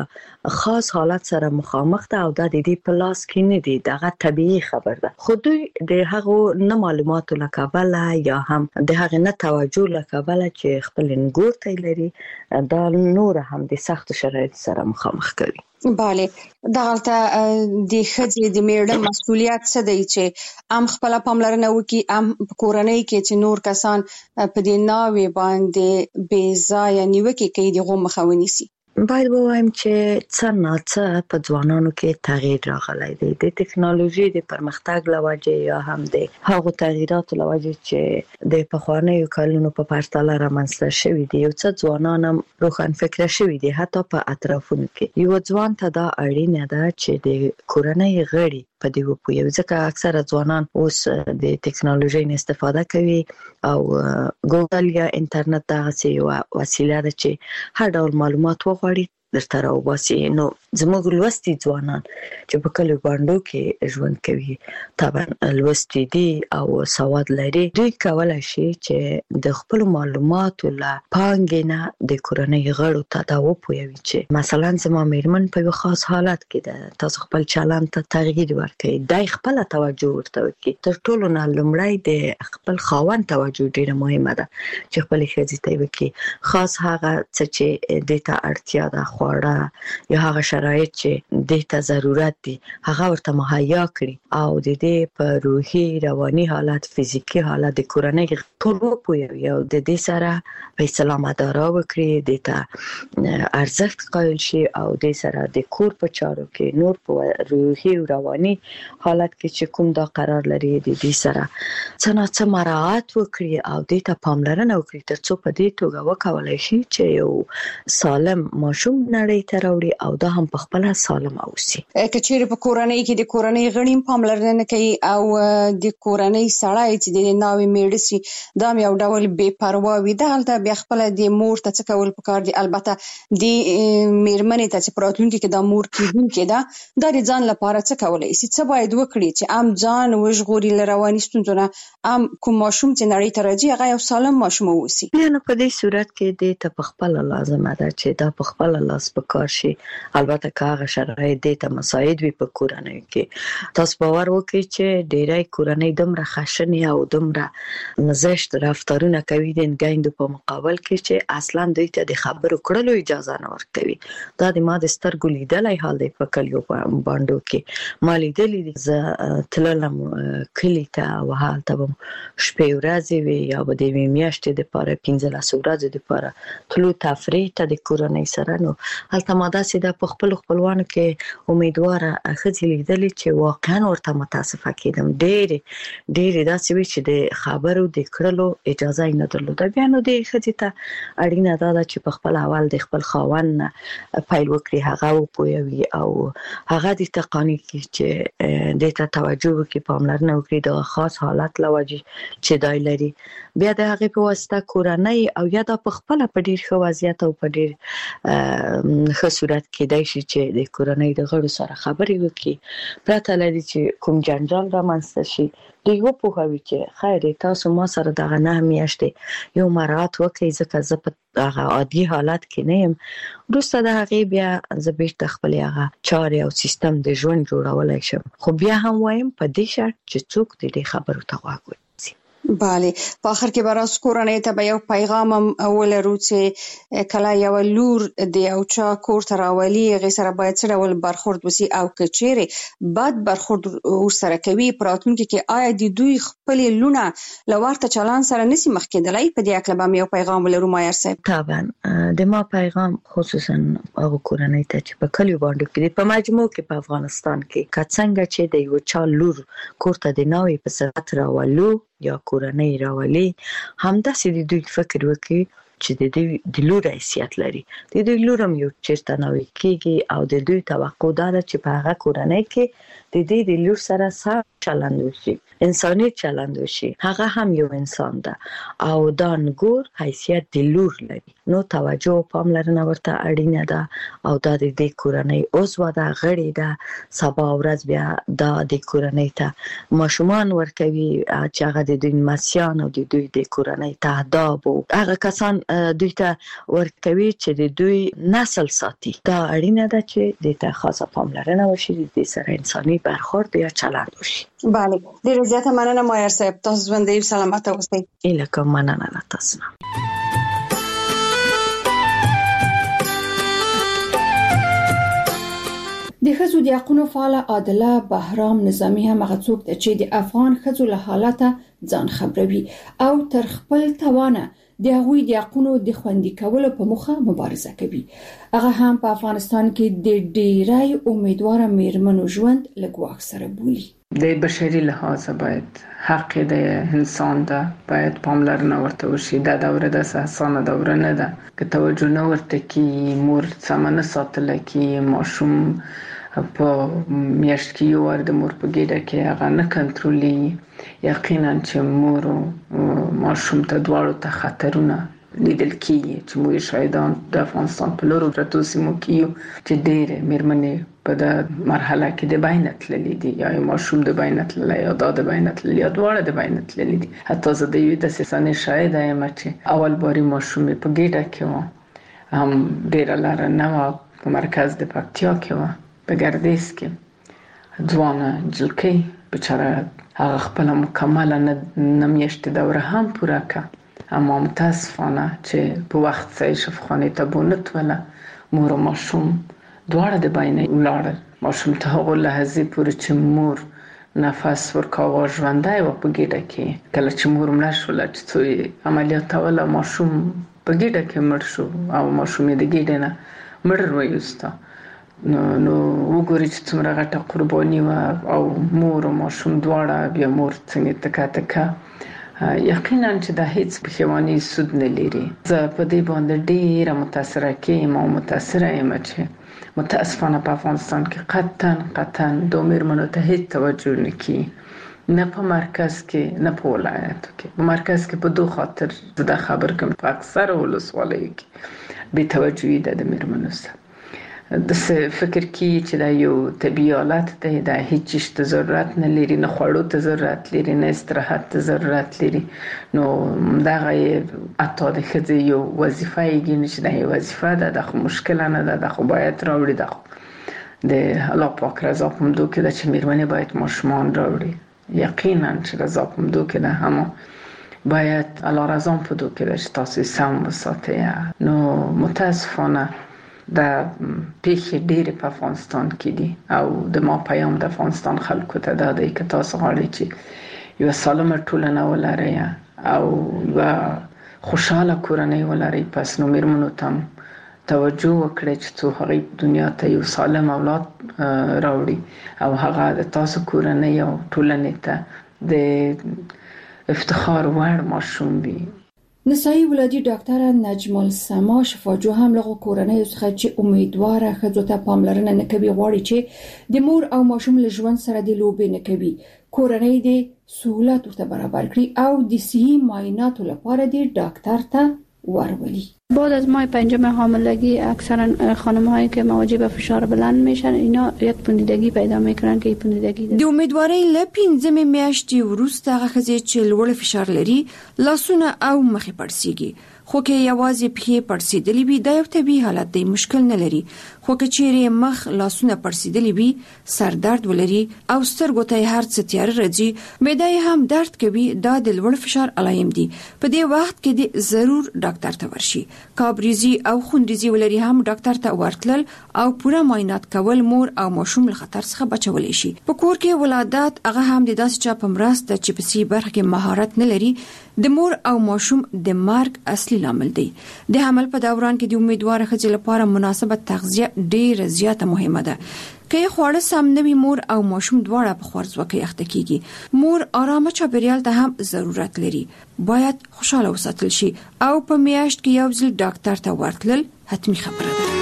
د خاص حالت سره مخامخ ده او د دې په لاس کې نه دي دغه طبيعي خبر ده خو دوی د هغه نه معلوماتو لکابل یا هم د هغه نه توجه لکابل چې خپل انګور ته لري دا نور هم د سخت شرایط سره مخامخ کوي bale دغلته د خځې د میړه مسؤلیت څه دی چې ام خپل پاملرنه وکي ام کورنۍ کې چې نور کسان په دې ناوې باندې بې ځای نیوکه کوي دغه مخاوني سي باید ووایم چې څه نه څه په ځوانانو کې تغییر راغلی دی د ټکنالوژي د پرمختګ لوجه یا هم د هغو تغییراتو لوجه چې د پخوانیو کلونو په پرتله رامنځته شوي دي یو څه ځوانان هم روښان فکره شوي دي حتی په اطرافونو کې یو ځوان ته دا اړینه ده چې د کورنۍ غړي په دې وپوهوي ځکه اکثره ځوانان اوس د ټکنالوژي استفاده کوي او ګوګل یا انټرنیټ دغه یو وسیله ده چې هر ډول معلومات وغواړي درته راوباسي نو زموږ لوستي ځوانان چې په کلیو باندې کې ژوند کوي طبعا لوستي دي او سواد لري دوی کولای شي چې د خپل معلوماتو لا پانګینه د کورنۍ غړو ته دا وپوهوي چې مثلا زما میرمن په یو خاص حالت کې ده تاسو خپل چلند ته تغییر ورکړئ دای خپل توجه ورته وکړي تر ټولو نه لومړی د خپل خاوند توجه ډیره مهمه ده چې خپل ښځې ته وکړي خاص هغه څه چې د ته اړتیا ده خوړه یا هغه شرایط چې د ته ضرورت دي هغه ورته مهیا کړي او د دې په روحي رواني حالت فزیکی حالت د کورنۍ ټول وپوهوي او د دې سره په سلام اداره وکړي د ته ارزښت قایل شي او د سره د کور په چارو کې نور په روحي او رواني حالت کې چې کوم دا قرار لري د دې سره څنګه څه مراعات وکړي او د ته پاملرنه وکړي ترڅو په دې توګه وکولای شي چې یو سالم ماشوم نړۍ ته راوړي او دا هم په خپل سالم اوسي کچېره په کورنۍ کې د کورنۍ غړي پاملرنه نه کوي او د کورنۍ سړی چې د ناوې میړه سي دا یو ډول بې پروا وي دلته بیا خپل د مور ته څه کول پکار دي البته د میرمنې ته چې پراتلونکي کې د مور کېدونکې ده د ځان لپاره څه کولای شي څه باید وکړي چې ام ځان وژغوري لرواني ستونزونه ام کوم ماشوم چې نړۍ ته راځي هغه یو سالم ماشوم اوسي نه په دې صورت کې د ته په خپل لازمه ده چې دا په خپل تاسو په کار شي. البته که هغه شرایط دې ته مساعد وي په کورنۍ کې. تاسو باور وکړئ چې ډېری کورنۍ دومره خشنې او دومره زشت رفتارونه کوي د ګایندو په مقابل کې چې اصلا دوی ته د خبرو کړلو اجازه نه ورکوي. دا د ما د سترګو لیدلی حال دی په کلیو باندو کې. ما لیدلی دي زه تللم کلي ته او هلته به شپې ورځې وي یا به د یوې میاشتې دپاره پنځلس ورځې دپاره تلو تفریح ته د کورنۍ سره. نو هلته ما داسې ده په خپلو خپلوانو کې امیدواره ښځې لیدلې چې واقعا ورته متاسفه کېدم. ډېرې ډېرې داسې وي چې د خبرو د کړلو اجازه یې نه درلوده. بیا نو دې ښځې ته اړینه دا ده چې په خپل اول د خپل خاوند نه پیل وکړي، هغه وپوهوي او هغه دې ته قانع کړي چې دې ته توجه وکړي، پاملرنه وکړي د خاص حالت له وجې چې دی لري. بیا د هغې په واسطه کورنۍ او یا دا په خپله په ډېر ښه وضعیت او په ډېر ښه صورت کېدای شي چې د کورنۍ د غړو سره خبرې وکړي پرته له دې چې کوم جنجال رامنځته شي. دوی وپوهوي چې خیر تاسو ما سره دغه نه میاشتې یو مراعات وکړئ ځکه زه په هغه عادي حالت کې نه یم. وروسته د هغې بیا زه بېرته خپلې هغه چارې او سیستم د ژوند جوړولی شم. خو بیا هم وایم په دې شرط چې څوک د دې خبرو ته غوږ ونیسي. بله، په آخر کې به راز کورنۍ ته به یو پیغام هم ولرو چې کله یو لور د یو چا کور ته راولي هغې سره باید څه ډول برخورد وسي او که چیرې بد برخورد ورسره کوي په راتلونکي کې آیا د دوی خپلې لونه له ورته چلند سره نشي مخ کېدلی؟ په دې هکله به هم یو پیغام ولرو مایر صاحب. طبعا د ما پیغام خصوصا هغو کورنۍ ته چې په کلیو باندې کې په مجموع کې په افغانستان کې که څنګه چې د یو چا لور کور ته د ناوې په صفت راولو یا کورنۍ راولي، همداسې د دوی فکر وکړي چې د دوی د لور حیثیت لري. د دوی لور هم یو چېرته ناوې کېږي او د دوی توقع دا ده چې په هغه کورنۍ کې د دې د لور سره سم چلند وشي، انساني چلند وشي. هغه هم یو انسان ده او دا نګور حیثیت د لور لري. نو توجه او پاملرنه ورته اړینه ده او دا د دې کورنۍ عضو ده، غړې ده. سبا ورځ بیا دا د کورنۍ ته ماشومان ورکوي چې هغه د دوی لمسیان او د دوی د کورنۍ تهداب او هغه کسان دوی ته ورکوي چې د دوی نسل ساتي. دا اړینه ده چې د ته خاصه پاملرنه وشي، د سره انساني برخورد یا چلند وشي. بله، ډېره زیاته مننه مایر صاحب. تاسو ژوندی او سلامت اوسئ. ایله کوم مننه له تاسو نه. د ښځو د حقونو فعاله عادله بهرام نظامي هم هغه څوک ده چې د افغان ښځو له حالته ځان خبروي او تر خپل توانه د هغوی د حقونو د خوندي کولو په موخه مبارزه کوي. هغه هم په افغانستان کې د ډېری امیدواره میرمنو ژوند له ګواښ سره بولي. د بشري لحاظ باید حق د انسان ده، باید پاملرنه ورته وشي. دا دوره د اساسانه دوره نه ده که توجه نه ورته کی، مور سمه نه ساتله کی، ماشوم په میاشت کې یو وار د مور په ګېډه کې هغه نه کنټرولي. یقینا چې مور او ماشوم ته دواړو ته خطرونه لیدل کیږي چې موږ شاهدان د افغانستان په لورو پرتو سیمو کې یو چې ډېرې مېرمنې په دا مرحله کې د بینه تللي دي، یا ماشوم د بینه تللی یا دا د بینه تللی یا دواړه د بینه تللي دي. حتی زه د یوې داسې صحنې شاهده یم چې اول باري ماشوم یې په ګېډه کې و، هم ډېره لاره نه وه، په مرکز د پکتیا کې وه، په ګردیز کې. ځوانه نجلکۍ بچاره هغه خپله مکمله نه میاشتې دوره هم پوره کړه، اما متاسفانه چې په وخت صحیح شفاخانې ته بونه توله. مور او ماشوم دواړه د بینه ولاړل. ماشوم ته هغو لحظې پورې چې مور نفس ورکاوه ژوندی و په ګېډه کې. کله چې مور مړه شوله چې څو یې عملیاتوله، ماشوم په ګېډه کې مړ شو او ماشوم یې د ګېډې نه مړ وایسته. نو نو وګورئ چې څومره غټه قرباني وه او مور او ماشوم دواړه. بیا مور څنګه تکه تکه. یقینا چې دا هیڅ پښیماني سود نه لري. زه په دې باندې ډېره متاثره کېږم او متاثره یم چې متاسفانه په افغانستان کې قطعا قطعا د مېرمنو ته هیڅ توجه نه کیږي، نه په مرکز کې نه په ولایاتو کې. په مرکز کې په دو خاطر زه دا خبر کوم، په اکثره ولسوالیو کې بې توجهي ده د مېرمنو سره. د فکر کی چې دا یو طبيعي حالت دی، دا هیڅ ته ضرورت نه لري، نه خوړو ته ضرورت لري، نه استراحت ته ضرورت لري. نو دا غي اته د خځې یو وظیفه یې نشي، دا یو وظیفه ده، د مشکل نه ده، د خو باید راوړي، د الله پاک رضا په مدو کې د چې میرمنې باید ماشومان راوړي. یقینا چې رضا په مدو کې ده، هم باید الله رضا په مدو کې ده چې تاسو سم وساتئ. نو متاسفانه دا پیښې ډېرې په افغانستان کې دي او د ما پیام د افغانستان خلکو ته دا دی که تاسو غواړئ چې یو سالمه ټولنه ولرئ او یو خوشحاله کورنۍ ولرئ، پس نو میرمنو ته توجه وکړئ چې څو هغې دنیا ته یو سالم اولاد راوړي او هغه د تاسو کورنۍ او ټولنې ته د افتخار وړ ماشوم وي. نسایي ولادي ډاکټره نجم السما شفاجو هم له کورنۍ څخه چې امیدواره ښځو ته پاملرنه نه کوي غواړي چې د مور او ماشوم له ژوند سره د لوبې نه کوي، کورنۍ د سہولت ورته برابر کړي او د صحي معایناتو لپاره د ډاکټر ته ورولي. بعد از ماه پنجم حاملگی اکثرا خانم‌هایی که مواجه به فشار بلند میشن اینا یک پوندیدگی پیدا میکنن که این پوندیدگی د امیدوارۍ له پنځمې میاشتې وروسته هغه ښځې چې لوړ فشار لري لاسونه او مخې پړسیږي، خو که یوازې پښې پړسیدلې وي دا یو طبیعي حالت دی، مشکل نه لري. خو که چیرې مخ لاسونه پړسیدلې وي، سر درد ولري او سترګو ته هر څه تیاره راځي، معده هم درد کوي، دا د لوړ فشار علایم دي. په دې وخت کې د ضرور ډاکټر ته ورشي. کابریزي او خونریزي ولري هم ډاکټر ته ورتلل او پوره معاینات کول مور او ماشوم له خطر څخه بچولای شي. په کور کې ولادت هغه هم د داسې چا په مرسته چې په سي برخه کې مهارت نه لري د مور او ماشوم د مرګ اصلي لامل دی. د حمل په دوران کې د امیدواره ښځې لپاره مناسبه تغذیه ډیره زیاته مهمه ده. که خواړه سم نه وي مور او ماشوم دواړه په خوارځواکۍ اخته کیږي. مور آرامه چاپیریال ته هم ضرورت لري، باید خوشاله وساتل شي او په میاشت کې یو ځل ډاکټر ته ورتلل حتمی خبره ده.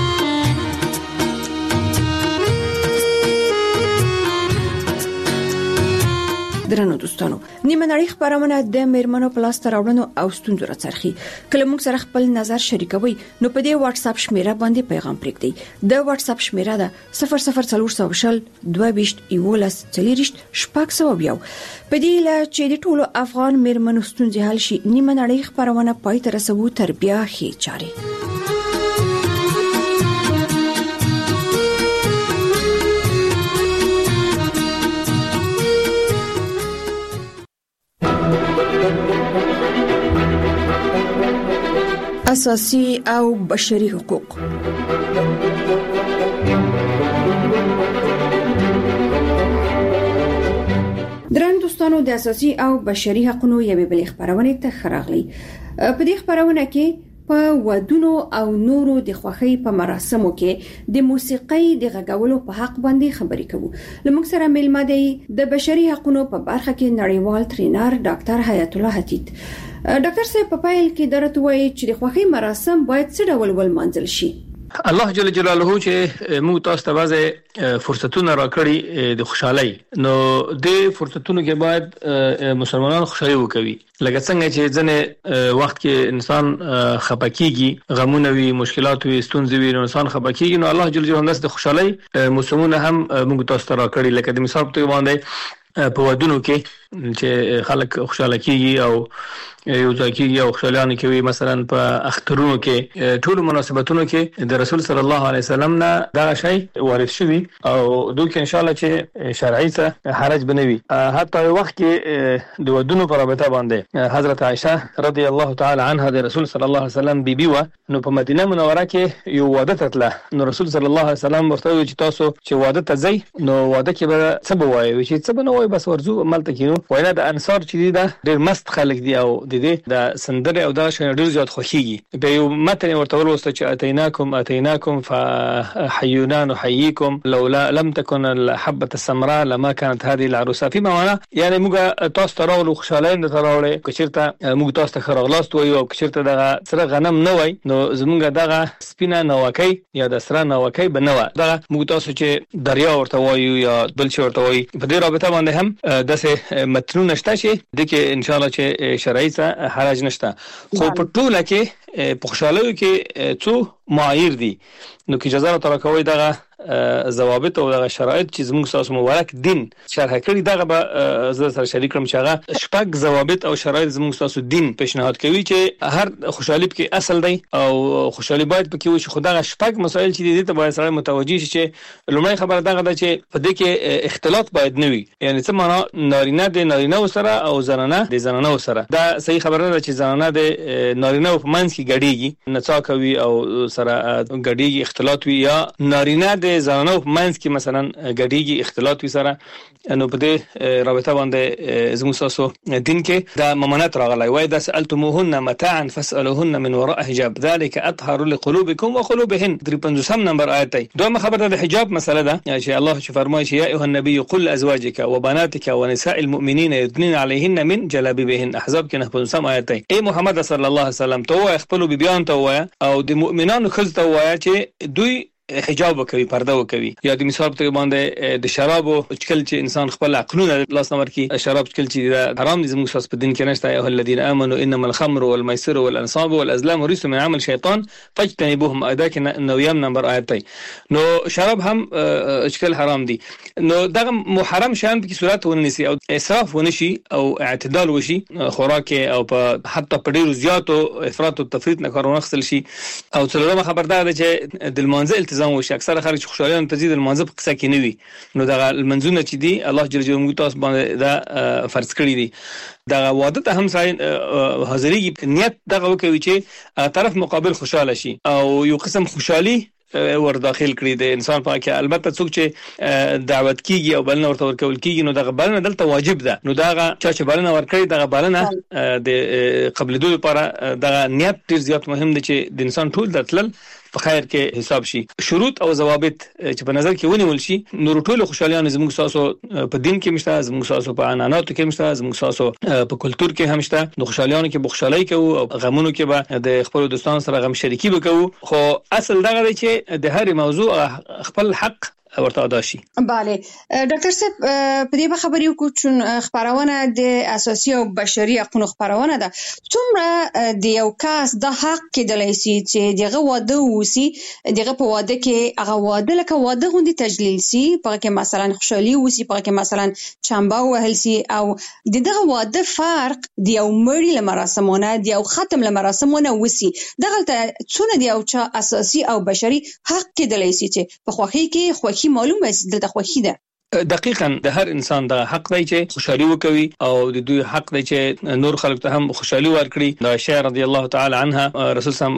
درنو دوستانو، نیمه نړۍ خبرونه د میرمنو په لاس ته راوړنو او ستونزو راڅرخي. کله موږ سره خپل نظر شریکوي نو په دې واتس اپ شمیره باندې پیغام پرېږدئ. د واتس اپ شمیره ده صفر صفر څلور سوه شل دوه ویشت یولس څلېرویشت شپږ سوه یو. په دې له چې د ټولو افغان میرمنو ستونزې حل شي، نیمه نړۍ خبرونه پای ته رسوو تر بیا ښې چارې. اساسي او بشري حقوق. درن دوستانو، د اساسي او بشري حقوقو یوې بلې خبرونه ته خراغلي. په دې خبرونه کې په ودونو او نورو د خوښۍ په مراسمو کې د موسیقۍ د غږولو په حق باندې خبرې کوو. لمونږ سره میلمه دی د بشري حقوقو په برخه کې نړیوال ټرینر ډاکټر حیات الله حتیت. ډاکټر صاحب په پایل کې درته وایي چې د خوښۍ مراسم باید څه ډول ولمانځل شي؟ الله جل جلاله چې موږ تاسو ته بعضه فرصتونه راکړي د خوشحالي، نو د فرصتونو کې باید مسلمانانو خوشحالي وکوي. لکه څنګه چې ځنه وخت کې انسان خپکیږي، غمونه وي، مشکلات وي، ستونزې وي، انسان خپکیږي، نو الله جل جلاله د خوشحالي موسمونه هم موږ تاسو ته راکړي. لکه د مثال په توګه باندې په ودونو کې چې خلک خوشاله کیږي او یو ځای کیږي او خوشالانه کوي، مثلا په اخترونو کې ټول مناسبتونو کې د رسول صلی الله علیه وسلم نه دا شی وارد شوی او دوی ان شاء الله چې شرعي څه حرج بنوي. حتی وخت کې د ودونو په رابطه باندې حضرت عائشه رضی الله تعالی عنها د رسول صلی الله علیه وسلم بیبي و، نو په مدینه منوره کې یو واده تتله، نو رسول صلی الله علیه وسلم ورته وی چې تاسو چې واده ته ځئ نو واده کې به څه بوایي، چې څه بنوي بس ورزو ملته کینو. وینا د انصار چې دي دا ډېر مست خلک دي او د دې د سندره او دا شنه ډېر زیات خوشيږي. په یو متن ورته ورسته چې اتیناکم اتیناکم فحیونا نحییکم لولا لم تكن الحبه السمراء لما كانت هذه العروسه. في معنا یعنی موږ تاسو ته راولو خوشاله نه تراولې، کچرته موږ تاسو ته خرغلاست وایو او کچرته دغه سره غنم نه وای نو زمونږ دغه سپینه نوکۍ یا د سره نوکۍ بنوه، دغه موږ تاسو چې دریا ورته وایو یا بل څه ورته وایي. په دې رابطه باندې هم داسې متنونه شته چې د کې ان شاء الله چې شرایط حرج نشته خو په ټوله کې په خوشاله کې څو معایر دي نو کې اجازه راته کوي دغه ضوابط او دغه شرایط چې زموږ تاسو مبارک دین شرح کړی دغه به زه سره شریک کړم چې هغه شپږ ضوابط او شرایط زموږ تاسو دین پیشنهاد کوي چې هر خوشحالي کې اصل دی او خوشحالي باید پکې وي چې خدای شپږ مسایل چې دي ته باید سره متوجي شي چې لومړی خبره دغه ده چې په دې کې اختلاط باید نه وي یعنی څه معنا نارینه د نارینه سره او زنانه د زنانه سره دا صحیح خبره ده چې زنانه د نارینه په منځ کې ګډيږي نڅا کوي او سره ګډيږي اختلاط وي یا نارینه د زنانو په منځ کې مثلا ګډيږي اختلاط وي سره نو په دې رابطه باندې زموږ تاسو دین کې دا ممانعت راغلی وای دا سالتموهن متاعا فاسالوهن من وراء حجاب ذلك اطهر لقلوبكم وقلوبهن درې پنځوسم نمبر آیت دی دوه خبره د حجاب مسله ده چې الله چې فرمایي چې یا ایها النبي قل ازواجك وبناتك ونساء المؤمنین يدنين عليهن من جلابيبهن احزاب کې نه پنځوسم آیت دی اے محمد صلی الله علیه وسلم ته خپل بیان ته وای او د مؤمنانو خزه ته وای چې دوی حجاب وکوي پرده وکوي یا د مثال په باندې د شراب او چکل چې انسان خپل عقلونه لاس نمبر کې شراب چکل چې حرام دي زموږ خاص په دین کې نشته ایه الذين امنوا انما الخمر والميسر والانصاب والازلام رجس من عمل شیطان فاجتنبوهم ادا کې نویم نمبر آیت دی نو شراب هم چکل حرام دي نو دغه محرم شان په صورت ونیسي او اسراف ونشي او اعتدال وشي خوراک او په حتی په ډیرو زیاتو افراط او تفریط نه کارونه خپل شي او څلورمه خبردار ده چې د منځ وشي اکثر خلک خوشالیان تزيد المنځ په قصه کې نه وي نو دا المنځونه چې دي الله جل جلاله تاسو باندې دا فرض کړی دي دا واده ته هم ساين حاضرۍ نیت دغه کوي چې طرف مقابل خوشاله شي او یو قسم خوشحالي ور داخل کړی د انسان په کې البته څوک چې دعوت کیږي او بلنه ورته ورکول کیږي نو دغه بلنه دلته واجب ده نو دغه چا چې بلنه ورکړي دغه بلنه د قبلېدو لپاره دغه نیت ډیر زیات مهم دی چې د انسان ټول دتل په خیر کې حساب شي شروط او ضوابط چې په نظر کې ونیول شي نو ټول خوشالیان زموږ تاسو په دین کې مشته زموږ تاسو په عنعناتو کې مشته زموږ تاسو په کلچر کې هم شته نو خوشالیان کې بخښلای کوي او غمونو کې به د خپل دوستانو سره غم شریکي وکړو خو اصل دغه دی چې د هر موضوع خپل حق ورته ادا شي. بله ډاکټر صاحب په دې خبرې وکړو چې خبرونه د اساسي او بشري حقوقو خبرونه ده څومره د یو کس د حق کېدلای شي چې دغه واده وسی دغه په واده کې هغه واده لکه واده غوندي تجلیل شي په کې مثلا خوشحالي وسی په کې مثلا چمبا وهل شي او دغه واده فرق د یو مړی لمراسمونه د یو ختم لمراسمونه وسی دغه څونه د یو چا اساسي او بشري حق کېدلای شي چې په خوخي کې خوخي معلومه است د خوخي ده دقیقاً د هر انسان د حق دی چې خوشحالي وکوي او د دوی حق دی چې نور خلک ته هم خوشحالي ورکړي د عائشہ رضی الله تعالی عنها رسول سم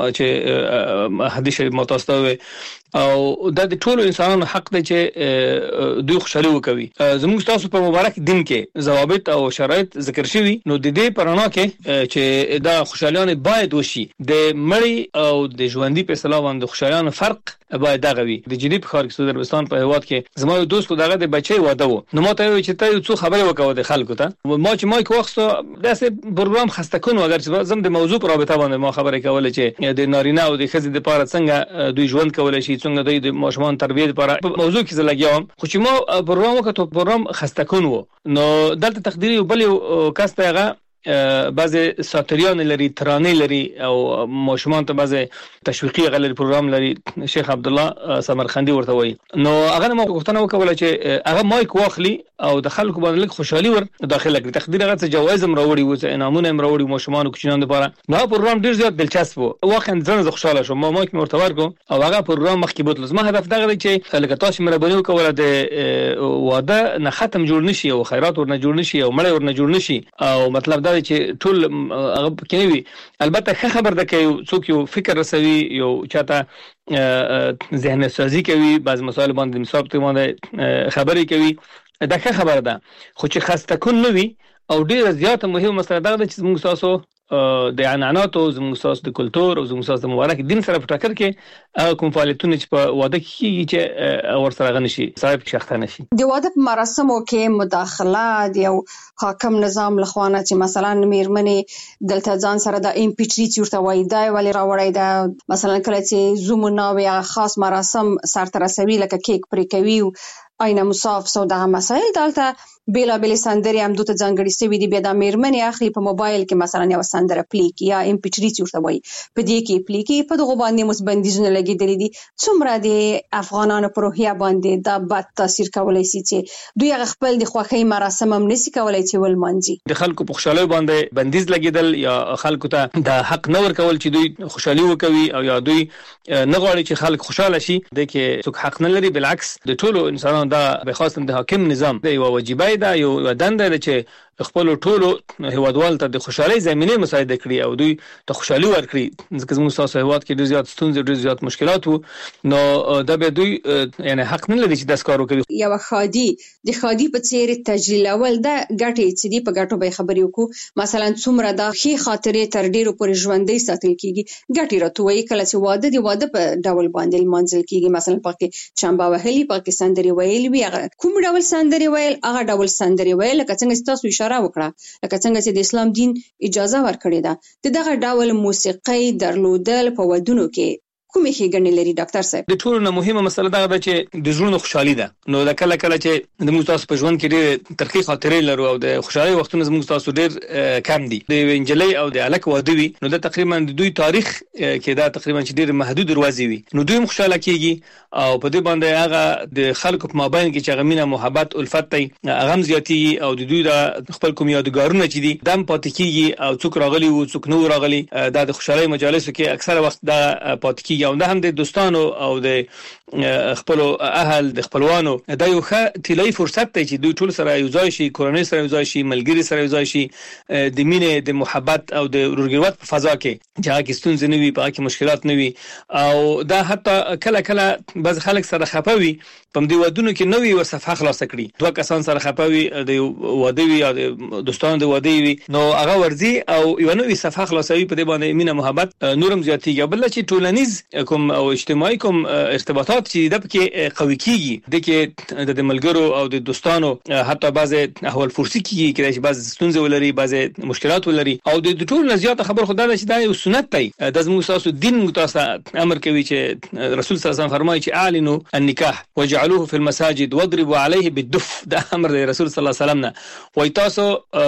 چې حدیث شریف متوسطه او د ټولو انسانانو حق دی چې دوی خوشحالي وکوي زموږ تاسو په مبارک دین کې ضوابط او شرایط ذکر شوي نو د دې پرانا کې چې دا خوشحالیان باید وشي د مړی او د ژوندۍ په اصطلاح باندې خوشحالیان فرق باید دغه وي د جدي په خار کې سودر بستان په هواد کې زموږ دوست کو دغه د بچي واده وو نو ما ته وی چې ته څو خبره وکاو د خلکو ته ما چې ما کې وخت داسې پروګرام خسته کون اگر چې زم د موضوع پر رابطه باندې ما خبره کوله چې د نارینه او د ښځې د لپاره څنګه دوی ژوند کولای شي څنګه د ماشومان تربیه لپاره موضوع کې زلګیام خو چې ما پروګرام وکړو پروګرام خسته کون وو نو دلته تقديري بل کس ته هغه بعضی ساتریان لري ترانه لري او ماشومان ته بعضی تشویقي غلل پروګرام لري شیخ عبد الله سمرخندي ورته وای نو هغه ما غوښتنه وکوله چې هغه مایک واخلي او د خلکو باندې لږ خوشحالي ور داخله کړي تقدیر هغه څه جوایز هم راوړي و انعامونه هم راوړي ماشومان او کوچنیان لپاره نو پروګرام ډیر زیات دلچسپ وو واخا ځنه خوشاله شوم ما مایک مرته ورکو او هغه پروګرام مخکې بوتل زما هدف دغه دی چې لکه تاسو مې ربونی وکوله د واده نه ختم جوړ نشي او خیرات ورنه جوړ نشي او مړی ورنه جوړ نشي او مطلب دا چې ټول هغه کېوي البته ښه خبر ده کې څوک یو فکر رسوي یو چاته ذهن سازي کوي بعض مسائل باندې مثال ته باندې خبري کوي دا ښه خبره ده خو چې خسته کون نوي او ډیره زیاته مهمه مسله ده چې موږ تاسو د عنعنات او زموږ تاسو د کلچر او زموږ تاسو د مبارک دین سره په ټاکر کې کوم فعالیتونه چې په واده کې چې ور سره غنشي صاحب شخته نشي د واده په مراسمو کې مداخله د یو حاکم نظام لخوانه چې مثلا میرمنې دلته ځان سره د ام پی تھری چورته وای دا ولی راوړی دا مثلا کله چې زوم نو یا خاص مراسم سره تر سوي لکه کیک پرې کوي آینه مصاف سو دغه مسایل دلته بیلا بیل سندري هم دوته ځانګړي سوي دي. بیا د میرمنې اخلي په موبایل کې مثلا یو سندره پلی کی یا ام پی تھری ورته وایي په دې کې پلی کی په دغه باندې مسبندیزونه لګیدلې دي. څومره د افغانانو پر روحیه باندې دا بد تاثیر کولای شي چې دوی هغه خپل د خوښۍ مراسم هم نشي کولای چې ولمانځي. د خلکو په خوشاله باندې بندیز لګیدل یا خلکو ته د حق نه ورکول چې دوی خوشالي وکوي او یا دوی نه غواړي چې خلک خوشاله شي، د کې څوک حق نه لري. بالعکس د ټولو انسانانو دا به خاصه د حاکم نظام د یو واجبای دا یو دنده ده چې خپل ټولو هیوادوال ته د خوشحالي زمينه مساعده کړي او دوی ته خوشحالي ورکړي. ځکه موږ تاسو هیواد کې ډیر زیات ستونزې ډیر زیات مشکلات وو، نو دا به دوی یعنی حق نه لري چې داس کار وکړي. یو خادي د خادي په څیر تجلیلول دا ګټه چې دی په ګټو به خبرې وکړو. مثلا څومره دا خي خاطرې تر ډیرو پورې ژوندۍ ساتل کیږي. ګټه راتوي کله چې واده دی واده په ډول باندې منځل کیږي. مثلا پکې چمبا وهلي پکې سندري ویل وی کوم ډول سندري ویل هغه ډول سندري ویل لکه څنګه تاسو اشاره وکړه لکه څنګه چې د اسلام دین اجازه ورکړې ده د دغه ډول موسیقي درلودل په ودونو کې کومې ښېګڼې لري ډاکټر صاحب؟ د ټولو نه مهمه مسله دا ده چې د ژوند خوشحالي ده. نو د کله کله چې د موږ تاسو په ژوند کې ډېر ترخی خاطرې لرو او د خوشحالي وختونه زموږ تاسو ډېر کم دي. د انجلۍ او د الک واده وي نو د تقریبا د دوی تاریخ کې دا تقریبا چې ډېر محدود دروازې وي نو دوی خوشاله کیږي او په دې باندې هغه د خلکو په مابین کې چې غمینه محبت الفت تی هغه زیاتیږي او د دوی د خپل کوم یادګارونه چې دي دم پاتې کیږي او څوک راغلي او څوک نو راغلي دا د خوشحالي مجالسو کې اکثره وخت دا پاتې کیږي او دا هم د دوستانو او د خپل اهل د خپلوانو دا یو ښه طلایي فرصت دی چې دوی ټول سره یو ځای شي، کورنۍ سره یو ځای شي، ملګری سره یو ځای شي، د مینې د محبت او د ورګروت په فضا کې چې هغه ستونزې نه وي، په هغه کې مشکلات نه وي. او دا حتی کله کله بعض خلک سره خپوي په دې ودونو کې نوې و صفحه خلاص کړي. دوه کسان سره خپوي د واده وي یا د دوستانو د واده وي نو هغه ورزي او یو نوې صفحه خلاصوي په دې باندې مینه محبت نورم زیاتېږي. بل چې ټولنیز کوم او اجتماعي کوم ارتباطات چې د پکې قوي کیږي د کې د ملګرو او د دوستانو حتی بعض احوال فرسي کیږي کې چې بعض ستونزې ولري، بعض مشکلات ولري او د ټول نه زیاته خبر خدای دا چې دا یو سنت دی. د زموږ تاسو دین متاسه امر کوي چې رسول صلی الله علیه وسلم فرمایي چې اعلنوا النکاح وجعلوه في المساجد واضربوا عليه بالدف. دا امر دی رسول صلی الله علیه وسلم نه وای تاسو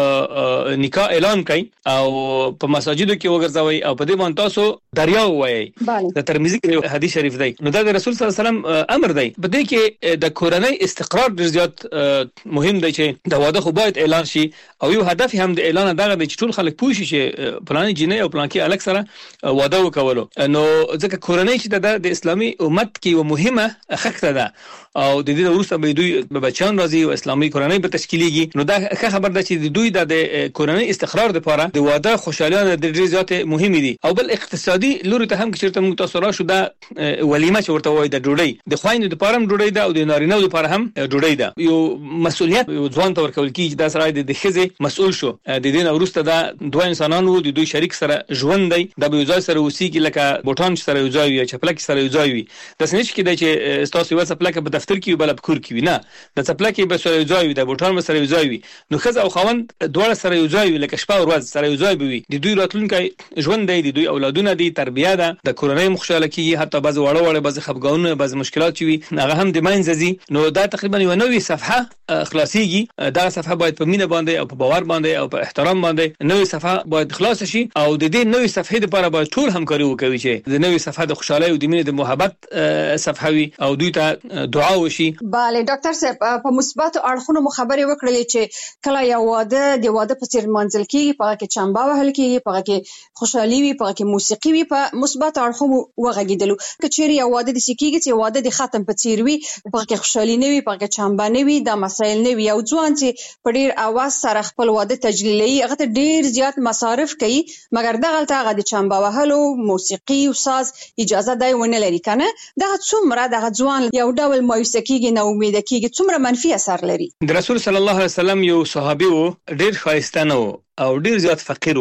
نکاح اعلان کړئ او په مساجدو کې وګرځوي او په دې باندې تاسو دریا وایي. د ترمذی کې حدیث شریف دی. نو دا د رسول صلی الله علیه وسلم امر دی. په دې کې د کورنۍ استقرار ډیر زیات مهم دی چې د واده خو باید اعلان شي او یو هدف هم د اعلان دغه دی چې ټول خلک پوه شي چې پلان جنې او پلان کې الک سره واده وکولو. نو ځکه کورنۍ چې د اسلامي امت کې یو مهمه خښته ده او د دې وروسته به دوی به بچان راځي او اسلامي کورنۍ به تشکیلېږي. نو دا ښه خبر ده چې دوی د کورنۍ استقرار لپاره د واده خوشالیانه د ډیر زیات مهمه دي. او بل اقتصادي لوري ته هم چې چیرته موږ تاسو راشو دا ولیمه چې ورته وایي د ډوډۍ د خوایندو لپاره هم ډوډۍ ده او د نارینه‌و لپاره هم ډوډۍ ده. یو مسؤلیت یو ځوان ته ورکول کیږي دا سره د ښځې مسؤل شو. د دې نه وروسته دا دوه انسانانو د دوی شریک سره ژوند دی د یو ځای سره اوسېږي لکه بوټان سره یو ځای وي، چپلک سره یو ځای وي. د سنچ کې د چې تاسو یو چپلک په دفتر کې بل په کور کې وي، نه د چپلک به سره یو ځای وي، د بوټان سره یو ځای وي. نو ښځه او خاوند دواړه سره یو ځای وي لکه شپه او ورځ سره یو ځای وي. د دوی راتلونکي ژوند دی، د دوی اولادونه دي، تربیه ده، د کورنۍ مخشاله کیږي، حتی بعض وړه وړه بعض خفګانونه بعض مشکلات وي هغه هم د منځ ځي. نو دا تقریبا یو نوې صفحه خلاصيږي. دا صفحه باید په مینه باندې او په باور باندې او په احترام باندې نوې صفحه باید خلاص شي او د دې نوې صفحې لپاره باید ټول همکاري وکړي چې د نوې صفحه د خوشحالۍ او د مینې د محبت صفحه وي او دوی ته دعا وشي. bale ډاکټر صاحب په مثبت اړخونو مو خبرې وکړلې چې کله یو واده د واده په څیر منځل کیږي، په کې چمبا وهل کیږي، په کې خوشحالي وي، په کې موسیقي وي، په مثبت اړخونو وغږیدلو. کچېری یو واده د سکیږي چې واده د ختم په څیر وي، په کې خوشحالي نه وي، په کې چمبا نه وي، دا مسایل نه وي. او ځوان چې په ډیر اواز سره خپل واده تجلیلي هغه ته ډیر زیات مصارف کوي، مګر دغه ته هغه د چمبا وهلو موسیقي او ساز اجازه دی ونه لري کنه. دا څومره دغه ځوان یو ډول مایوسه کیږي، نو امید کیږي، څومره منفي اثر لري. د رسول صلی الله علیه وسلم یو صحابي و ډیر ښایسته نه او ډیر زیات فقیر و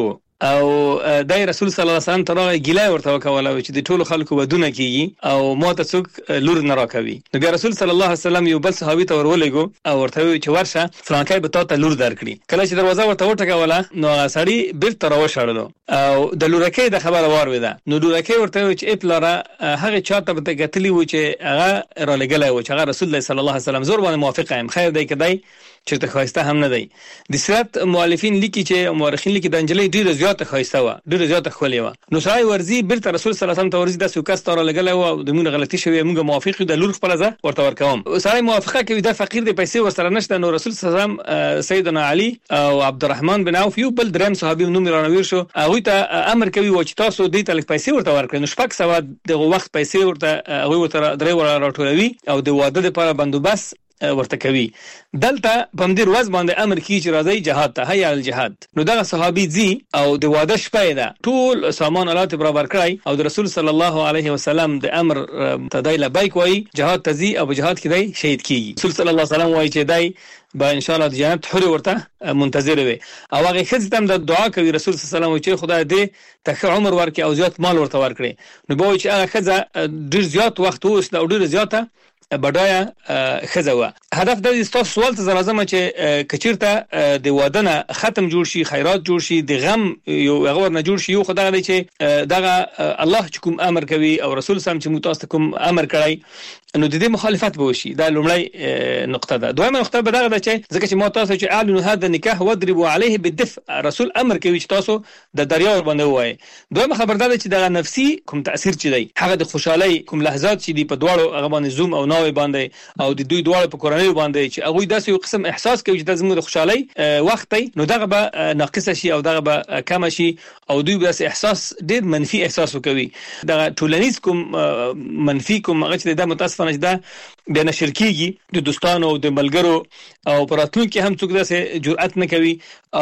او د رسول صلی الله علیه وسلم ترغه ګیلای ورته وکوله چې د ټولو خلکو ودونه کیږي او ماته څوک لور نه راکوي. نو بیا رسول صلی الله علیه وسلم یو بل صحابي ته ورولېګو او ورته وی چې ورشه فلانکای به تاسو لور درکړي. کله چې دروازه ورته وټکوله نو سړی بیرته راوشړلو او د لورکې د خبره وار وده. نو لورکې ورته وی چې اپلاره هغه چاته به کتلی و چې هغه را لګلای و چې هغه رسول الله صلی الله علیه وسلم زور باندې موافقه ام خیر دی کدی چې ته خواسته هم نه دی. د سیرت مؤلفین لیکي چې مورخین لیکي د انجلۍ ډیره زیاته خواسته و ډیره زیاته خولې و. نو سړی ورزي بیرته رسول صلی الله علیه وسلم ته ورزي د سوکاس تر لګلای و د مونږ غلطي شوی مونږ موافق د لور خپل ځه ورته ورکوم. سړی موافقه کوي د فقیر د پیسې ورسره نشته. نو رسول صلی الله علیه وسلم سیدنا علی او عبدالرحمن بن عوف یو بل دریم صحابي نوم رانویر شو هغه ته امر کوي و چې تاسو دې تل پیسې ورته ورکړئ. نو شپږ سو د وخت پیسې ورته هغه ورته درې ور راټولوي او د واده لپاره بندوبست ورته کوي. دلته په مدیر وز باندې امر کی چې راځي جهاد ته هيا الجهاد. نو دغه صحابي زی او د واده شپه ده ټول سامان آلات برابر کړای او د رسول صلی الله علیه وسلم د امر تدای لبیک وای جهاد تزي او جهاد کې دی شهید کیږي. رسول صلی الله علیه وسلم وای چې دای با ان شاء الله د جنت حور ورته منتظر وي او هغه خځه هم د دعا کوي رسول صلی الله علیه وسلم چې خدای دې ته عمر ورکړي او زیات مال ورته ورکړي. نو به چې هغه خځه ډیر زیات وخت اوس او ډیر زیاته بډایا خزه و. هدف د تاسو سوال ته زرازمه چې کچیرته د وادنه ختم جوړ شي خیرات جوړ شي د غم یو هغه نه جوړ شي یو خدای دی چې دغه الله چې کوم امر کوي او رسول سم چې متاسف کوم امر کړی نو د دې مخالفت به وشي. دا لومړی نقطه ده. دویمه نقطه به دغه ده چې ځکه چې ما تاسو چې اعلنوا هذا النکاح واضربوا عليه بالدف رسول امر کوي چې تاسو د دریا ور باندې وای. دویمه خبر ده چې دغه نفسي کوم تاثیر چي دی هغه د خوشحالي کوم لحظات چې دی په دواړو هغه باندې زوم او ناوي باندې او د دوی دواړو په کورنۍ باندې چې هغه داسې یو قسم احساس کوي چې د زموږ د خوشحالي وخت دی نو دغه به ناقص شي او دغه به کم شي او دوی به احساس ډیر منفي احساس وکوي. دغه ټولنیز کوم منفي کوم هغه چې د متاسفانه دا بیا نشر کیږي د دوستانو او د ملګرو او پراتون کې هم څوک داسې جرأت نه کوي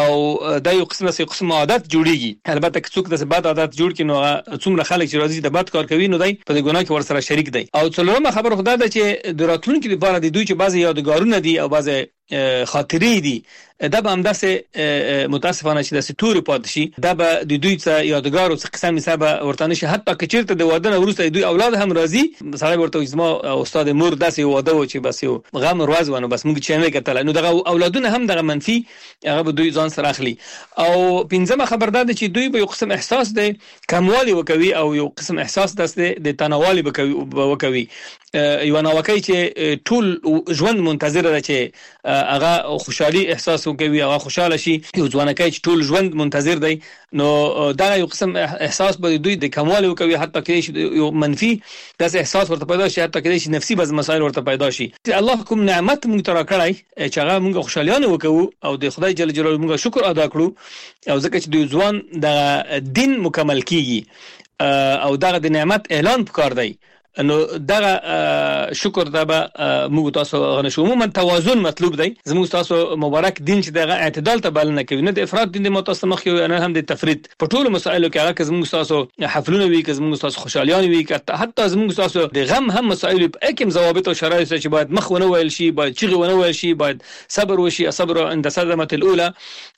او دا یو قسم داسې قسم عادت جوړیږي. البته که څوک داسې بد عادت جوړ کړي نو څومره خلک چې راځي د بد کار کوي نو دای په ګناه کې ورسره شریک دی. او څلورمه خبر خدای دا چې د راتلونکي لپاره د دوی چې بعضی یادګارونه دي او بعضی خاطرې دي دا به هم داسې متاسفانه چې داسې تورې پاتې شي دا به د دوی څخه یادګار او څه قسم حساب ورته نشي. حتی که چیرته د واده نه وروسته دوی اولاد هم راځي سړی ورته زما استاد مور داسې واده و چې بس یو غم ورځ ونه بس موږ چې نه کتل نو دغه اولادونه هم دغه منفي هغه به دوی ځان سره اخلي. او پنځمه خبردار دي چې دوی به یو قسم احساس دی کموالی وکوي او یو قسم احساس دسته د تنوالي وکوي یو ناوکي چې ټول ژوند منتظر ده چې هغه خوشحالي احساس وکوي هغه خوشاله شي. یو ځوانکای چې ټول ژوند منتظر دی نو دا یو قسم احساس به دوی د کمال وکوي حتی کې یو منفي داس احساس ورته پیدا شي حتی کې نفسي بعض مسایل ورته پیدا شي. الله کوم نعمت موږ ترا کړای چې هغه موږ خوشالیانه وکړو او د خدای جل جلاله موږ شکر ادا کړو او ځکه چې د ځوان د دین مکمل کیږي او دغه د نعمت اعلان پکار دی نو دغه شکر دا به موږ تاسو غنښو. عموما توازن مطلوب دی. زموږ تاسو مبارک دین چې دغه اعتدال ته بلنه کوي نه د افراط دین د متاسمخ یو نه هم د تفرید په ټولو مسایلو کې هغه زموږ تاسو حفلونه وی که زموږ تاسو خوشالیان وی که حتی زموږ تاسو د غم هم مسایل په کوم ضوابط او شرایط چې باید مخ ونه ویل شي باید چیغه ونه ویل شي باید صبر وشي صبر عند صدمه الاولى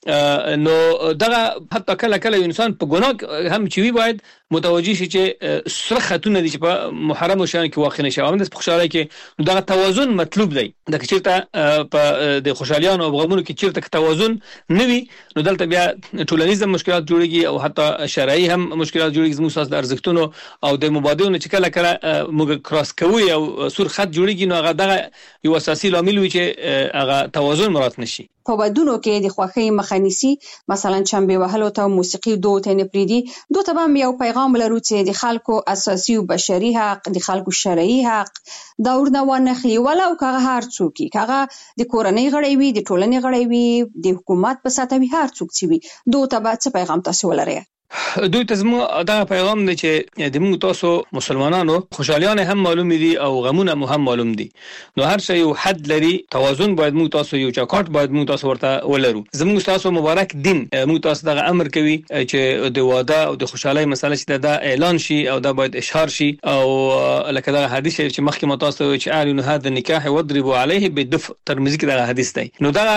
نو دغه حتی کله کله انسان په ګناه هم چوي باید متوجي شي چې سره خاتون دي چې په محرم شان کې واقع نشي او د خوشاله کې دغه توازن مطلوب دی. د چیرته په د خوشالیان او غمونو کې چیرته توازن نوي نو دلته بیا ټولنیز مشکلات جوړيږي او حتی شرعي هم مشکلات جوړيږي. زموږ اساس د ارزښتونو او د مبادلونو چې کله کله موږ کراس کوي او سور خط جوړيږي نو هغه دغه یو اساسي لامل وي چې هغه توازن مراد نشي. په ودونو کې د خوښۍ مخنیسي مثلا چمبه وهلو ته موسیقي دوت نه پریدي دوت به یو پیغام لرو چې د خلکو اساسي او بشري حق د خلکو شرعي حق دا ورنه ونخلي ولو که هر څوک کغه د کورنۍ غړي وي د ټولنې غړي وي د حکومت په ساته وي هر څوک چې وي دوت به څه پیغام تاسو ولرئ؟ دوی ته زموږ دا پیغام دی چې د موږ تاسو مسلمانانو خوشالیان هم معلوم دي او غمونه مو هم معلوم دي، نو هر شی یو حد لري، توازن باید موږ تاسو یو چاکاټ باید موږ تاسو ورته ولرو. زموږ تاسو مبارک دین موږ تاسو دغه امر کوي چې د واده او د خوشحالي مسله چې دا اعلان شي او دا باید اشهار شي، او لکه دا حدیث چې مخکې مو تاسو چې اعلنوا هذا النکاح واضربوا عليه بالدف، ترمذی کې دا حدیث دی. نو دا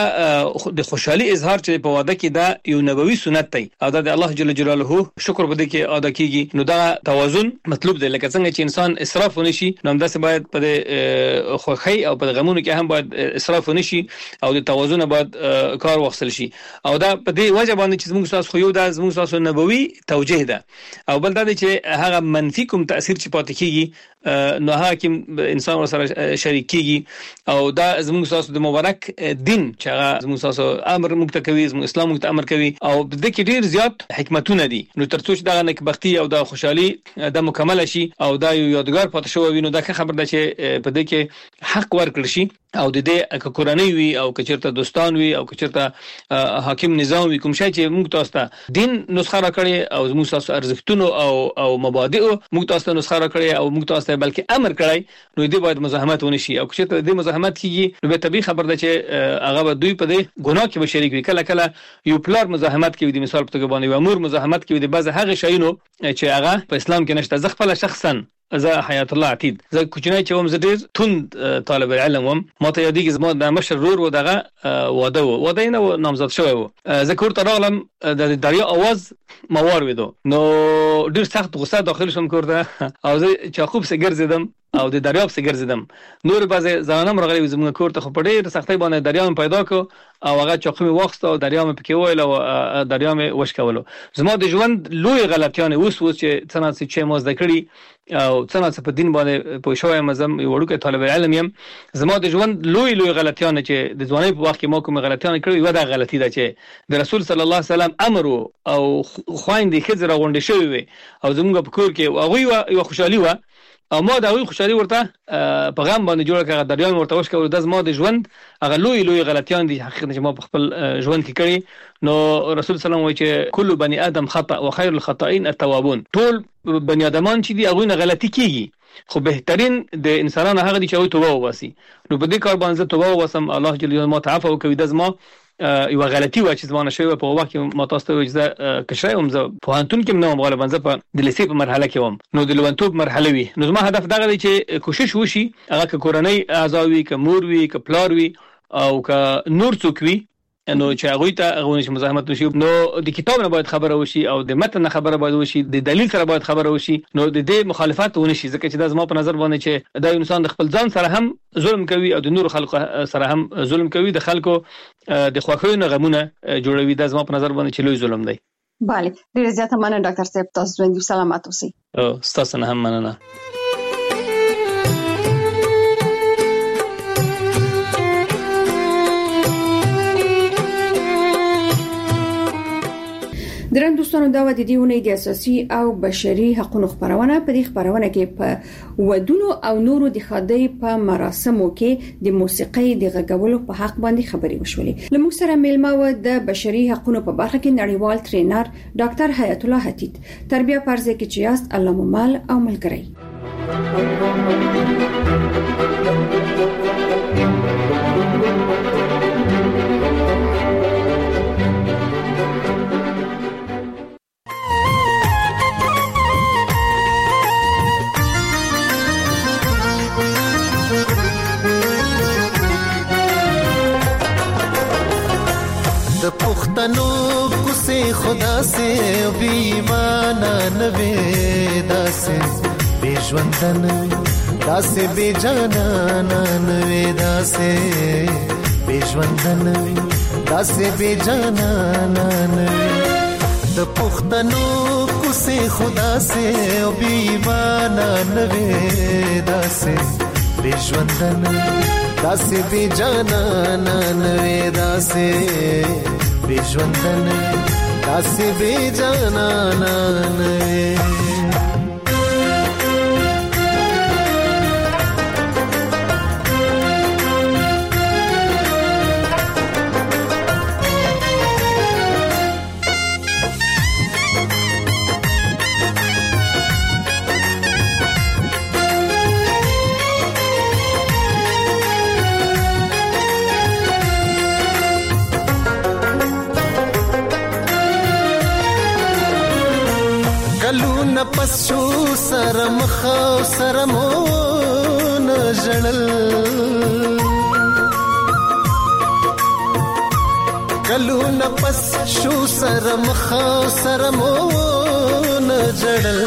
د خوشحالي اظهار چې په واده کې دا یو نبوي سنت دی او دا د الله جل جلاله شکر بده کې ادا کیږي. نو دا توازن مطلوب دی، لکه څنګه چې انسان اسراف ونشي، نو هم داسې باید په خوخي او په غمونو کې هم باید اسراف ونشي او د توازن باید کار واخیستل شي. او دا په دې وجه باندې چې موږ تاسو خو یو دا موږ تاسو نبوي توجیه ده، او بل دا چې هغه منفي کوم تاثیر چې پاتې کیږي نو حاکم انسان سره شریک کیږي، او دا زموږ تاسو د مبارک دین چې هغه زموږ تاسو امر موږ ته کوي، زموږ اسلام موږ ته امر کوي، او د دې کې ډیر زیات حکمتونه دي. نو ترڅو چې دا نکبختي او دا خوشحالي د مکمل شي او دا یو یادګار پاتې شو وي، نو دا خبر ده چې په دې کې حق ورکړل شي او د دې که کورنۍ وي او که چېرته دوستان وي او که چېرته حاکم نظام وي، کوم شی چې موږ تاسو ته دین نسخه راکړي او موږ تاسو ارزښتونو او او مبادئ موږ تاسو ته نسخه راکړي او موږ تاسو ته بلکې امر کړی، نو دې باید مزاحمت ونشي. او که چېرته دې مزاحمت کیږي نو به طبيعي خبر ده چې هغه به دوی په دې ګناه کې به شریک وي. کله کله یو پلار مزاحمت کوي، د مثال په توګه باندې یو امور مزاحمت کوي د بعض هغه شیونو چې هغه په اسلام کې نشته. زه خپل شخصا زه حیات الله عتید زه کوچنی چې وم، زه ډېر توند طالب علم وم، ما ته یادېږي زما د مشر ورور و دغه واده و واده یې نه و نامزد شوی و، زه کور ته راغلم د دریا اواز ما واورېدو، نو ډېر سخت غصه داخل شوم کور ته او زه چاقو پسې ګرځېدم او د دریاب پسې ګرځېدم. نور بعضې زنانه راغلي وي زموږ کور ته، خو په ډېر سختۍ باندې دریا مې پیدا کړو او هغه چاقو مې واخیسته او دریا مې پکې وویل او دریا مې وشکولو. زما د ژوند لوی غلطیانې اوس اوس چې څه نه څه چې ما زده کړي او څه نه څه په دین باندې پوه شوی یم، زه یو وړوکی طالب علم یم، زما د ژوند لوی لوی غلطیانې چې د ځوانۍ په وخت کې ما کومې غلطیانې کړې، یوه دا غلطي ده چې د رسول صلی الله علیه وسلم امر او خویندې ښځې راغونډې شوې وې او زموږ په کور کې هغوی یوه خوشحالي وه او ما د هغوی خوشحالي ورته په غم باندې جوړه کړه، هغه دریا مې ورته وشکولو. دا زما د ژوند هغه لوی لوی غلطیان دي حقیقت چې ما په خپل ژوند کې کړي. نو رسول صلی الله علیه وسلم وایي چې کل بني آدم خطأ و خیر الخطائین التوابون، ټول بني آدمان چې دي هغوی نه غلطي کیږي، خو بهترین د انسانانو هغه دي چې هغوی توبه وباسي. نو په دې کار باندې زه توبه وباسم، الله جل جلاله ما ته عفو وکړي. دا زما یو غلطي و چې زمانه شوی په وخت کې ما تاسو ته وایي چې کشرای وم، زه پوهنتون کې نه وم، غالبا زه په د لیسې په مرحله کې وم، نو د لومړیتوب مرحله وي. نو زما هدف دغه دی چې کوشش وشي هغه که کورنۍ اعضا وي، که مور وي، که پلار وي او که نور څوک وي، نو چې هغوی ته هغوی چې مزاحمت وشي، نو د کتاب نه باید خبره وشي او د متن نه خبره باید وشي، د دلیل سره باید خبره وشي، نو د دې مخالفت ونشي، ځکه چې دا زما په نظر باندې چې دا انسان د خپل ځان سره هم ظلم کوي او د نور خلکو سره هم ظلم کوي، د خلکو د خوښیو نه غمونه جوړوي. دا زما په نظر باندې چې لوی ظلم دی. بله، ډېره زیاته مننه ډاکټر صاحب، تاسو ژوندي سلامت اوسئ. او ستاسو نه هم مننه. درن دوستانو دا و د دې ونې د اساسي او بشري حقوقو خبرونه په دې خبرونه کې په ودونو او نورو د خدای په مراسمو کې د موسیقۍ د غږولو په حق باندې خبرې وشولې. لموږ سره میلمه و د بشري حقوقو په برخه کې نړیوال ټرینر ډاکټر حیات الله عتید. تربیه پرځه کې چې یاست الله ممال او ملګری. پختنو کوسه خدا سے بی ایمانا نوے داسے بے ژوندن داسے بے جانا نوے داسے بے ژوندن داسے بے جانا نوے د پختنو کوسه خدا سے بی ایمانا نوے داسے بے ژوندن داسې بې جانا نوې داسې بې ژوندن داسې بې جانا نوې. نفس شو سره مخه سره مون جړل کلو نفس شو سره مخه سره مون جړل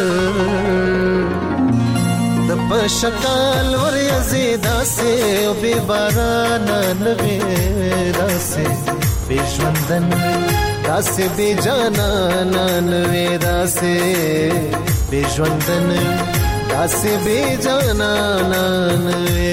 د پشکال ور یزیدا سه او به باران نوي راسه بشوندن داسه بی جانان وی داسه بی ژوندن داسه بی جانان وی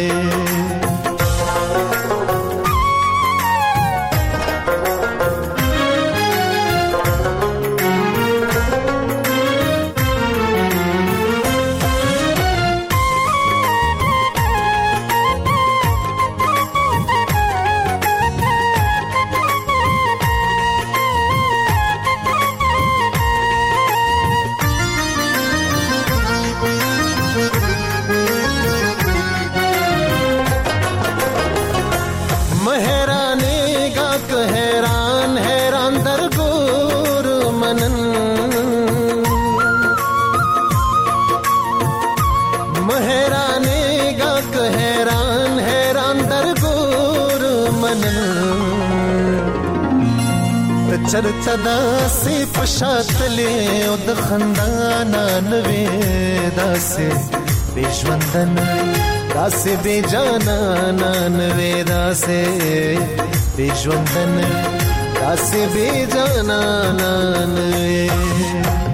چرته داسې پشاتلې او د خندانا نوې داسې بې ژوندن داسې بې جانانا نوې داسې بې ژوندن داسې بې جانانا نوې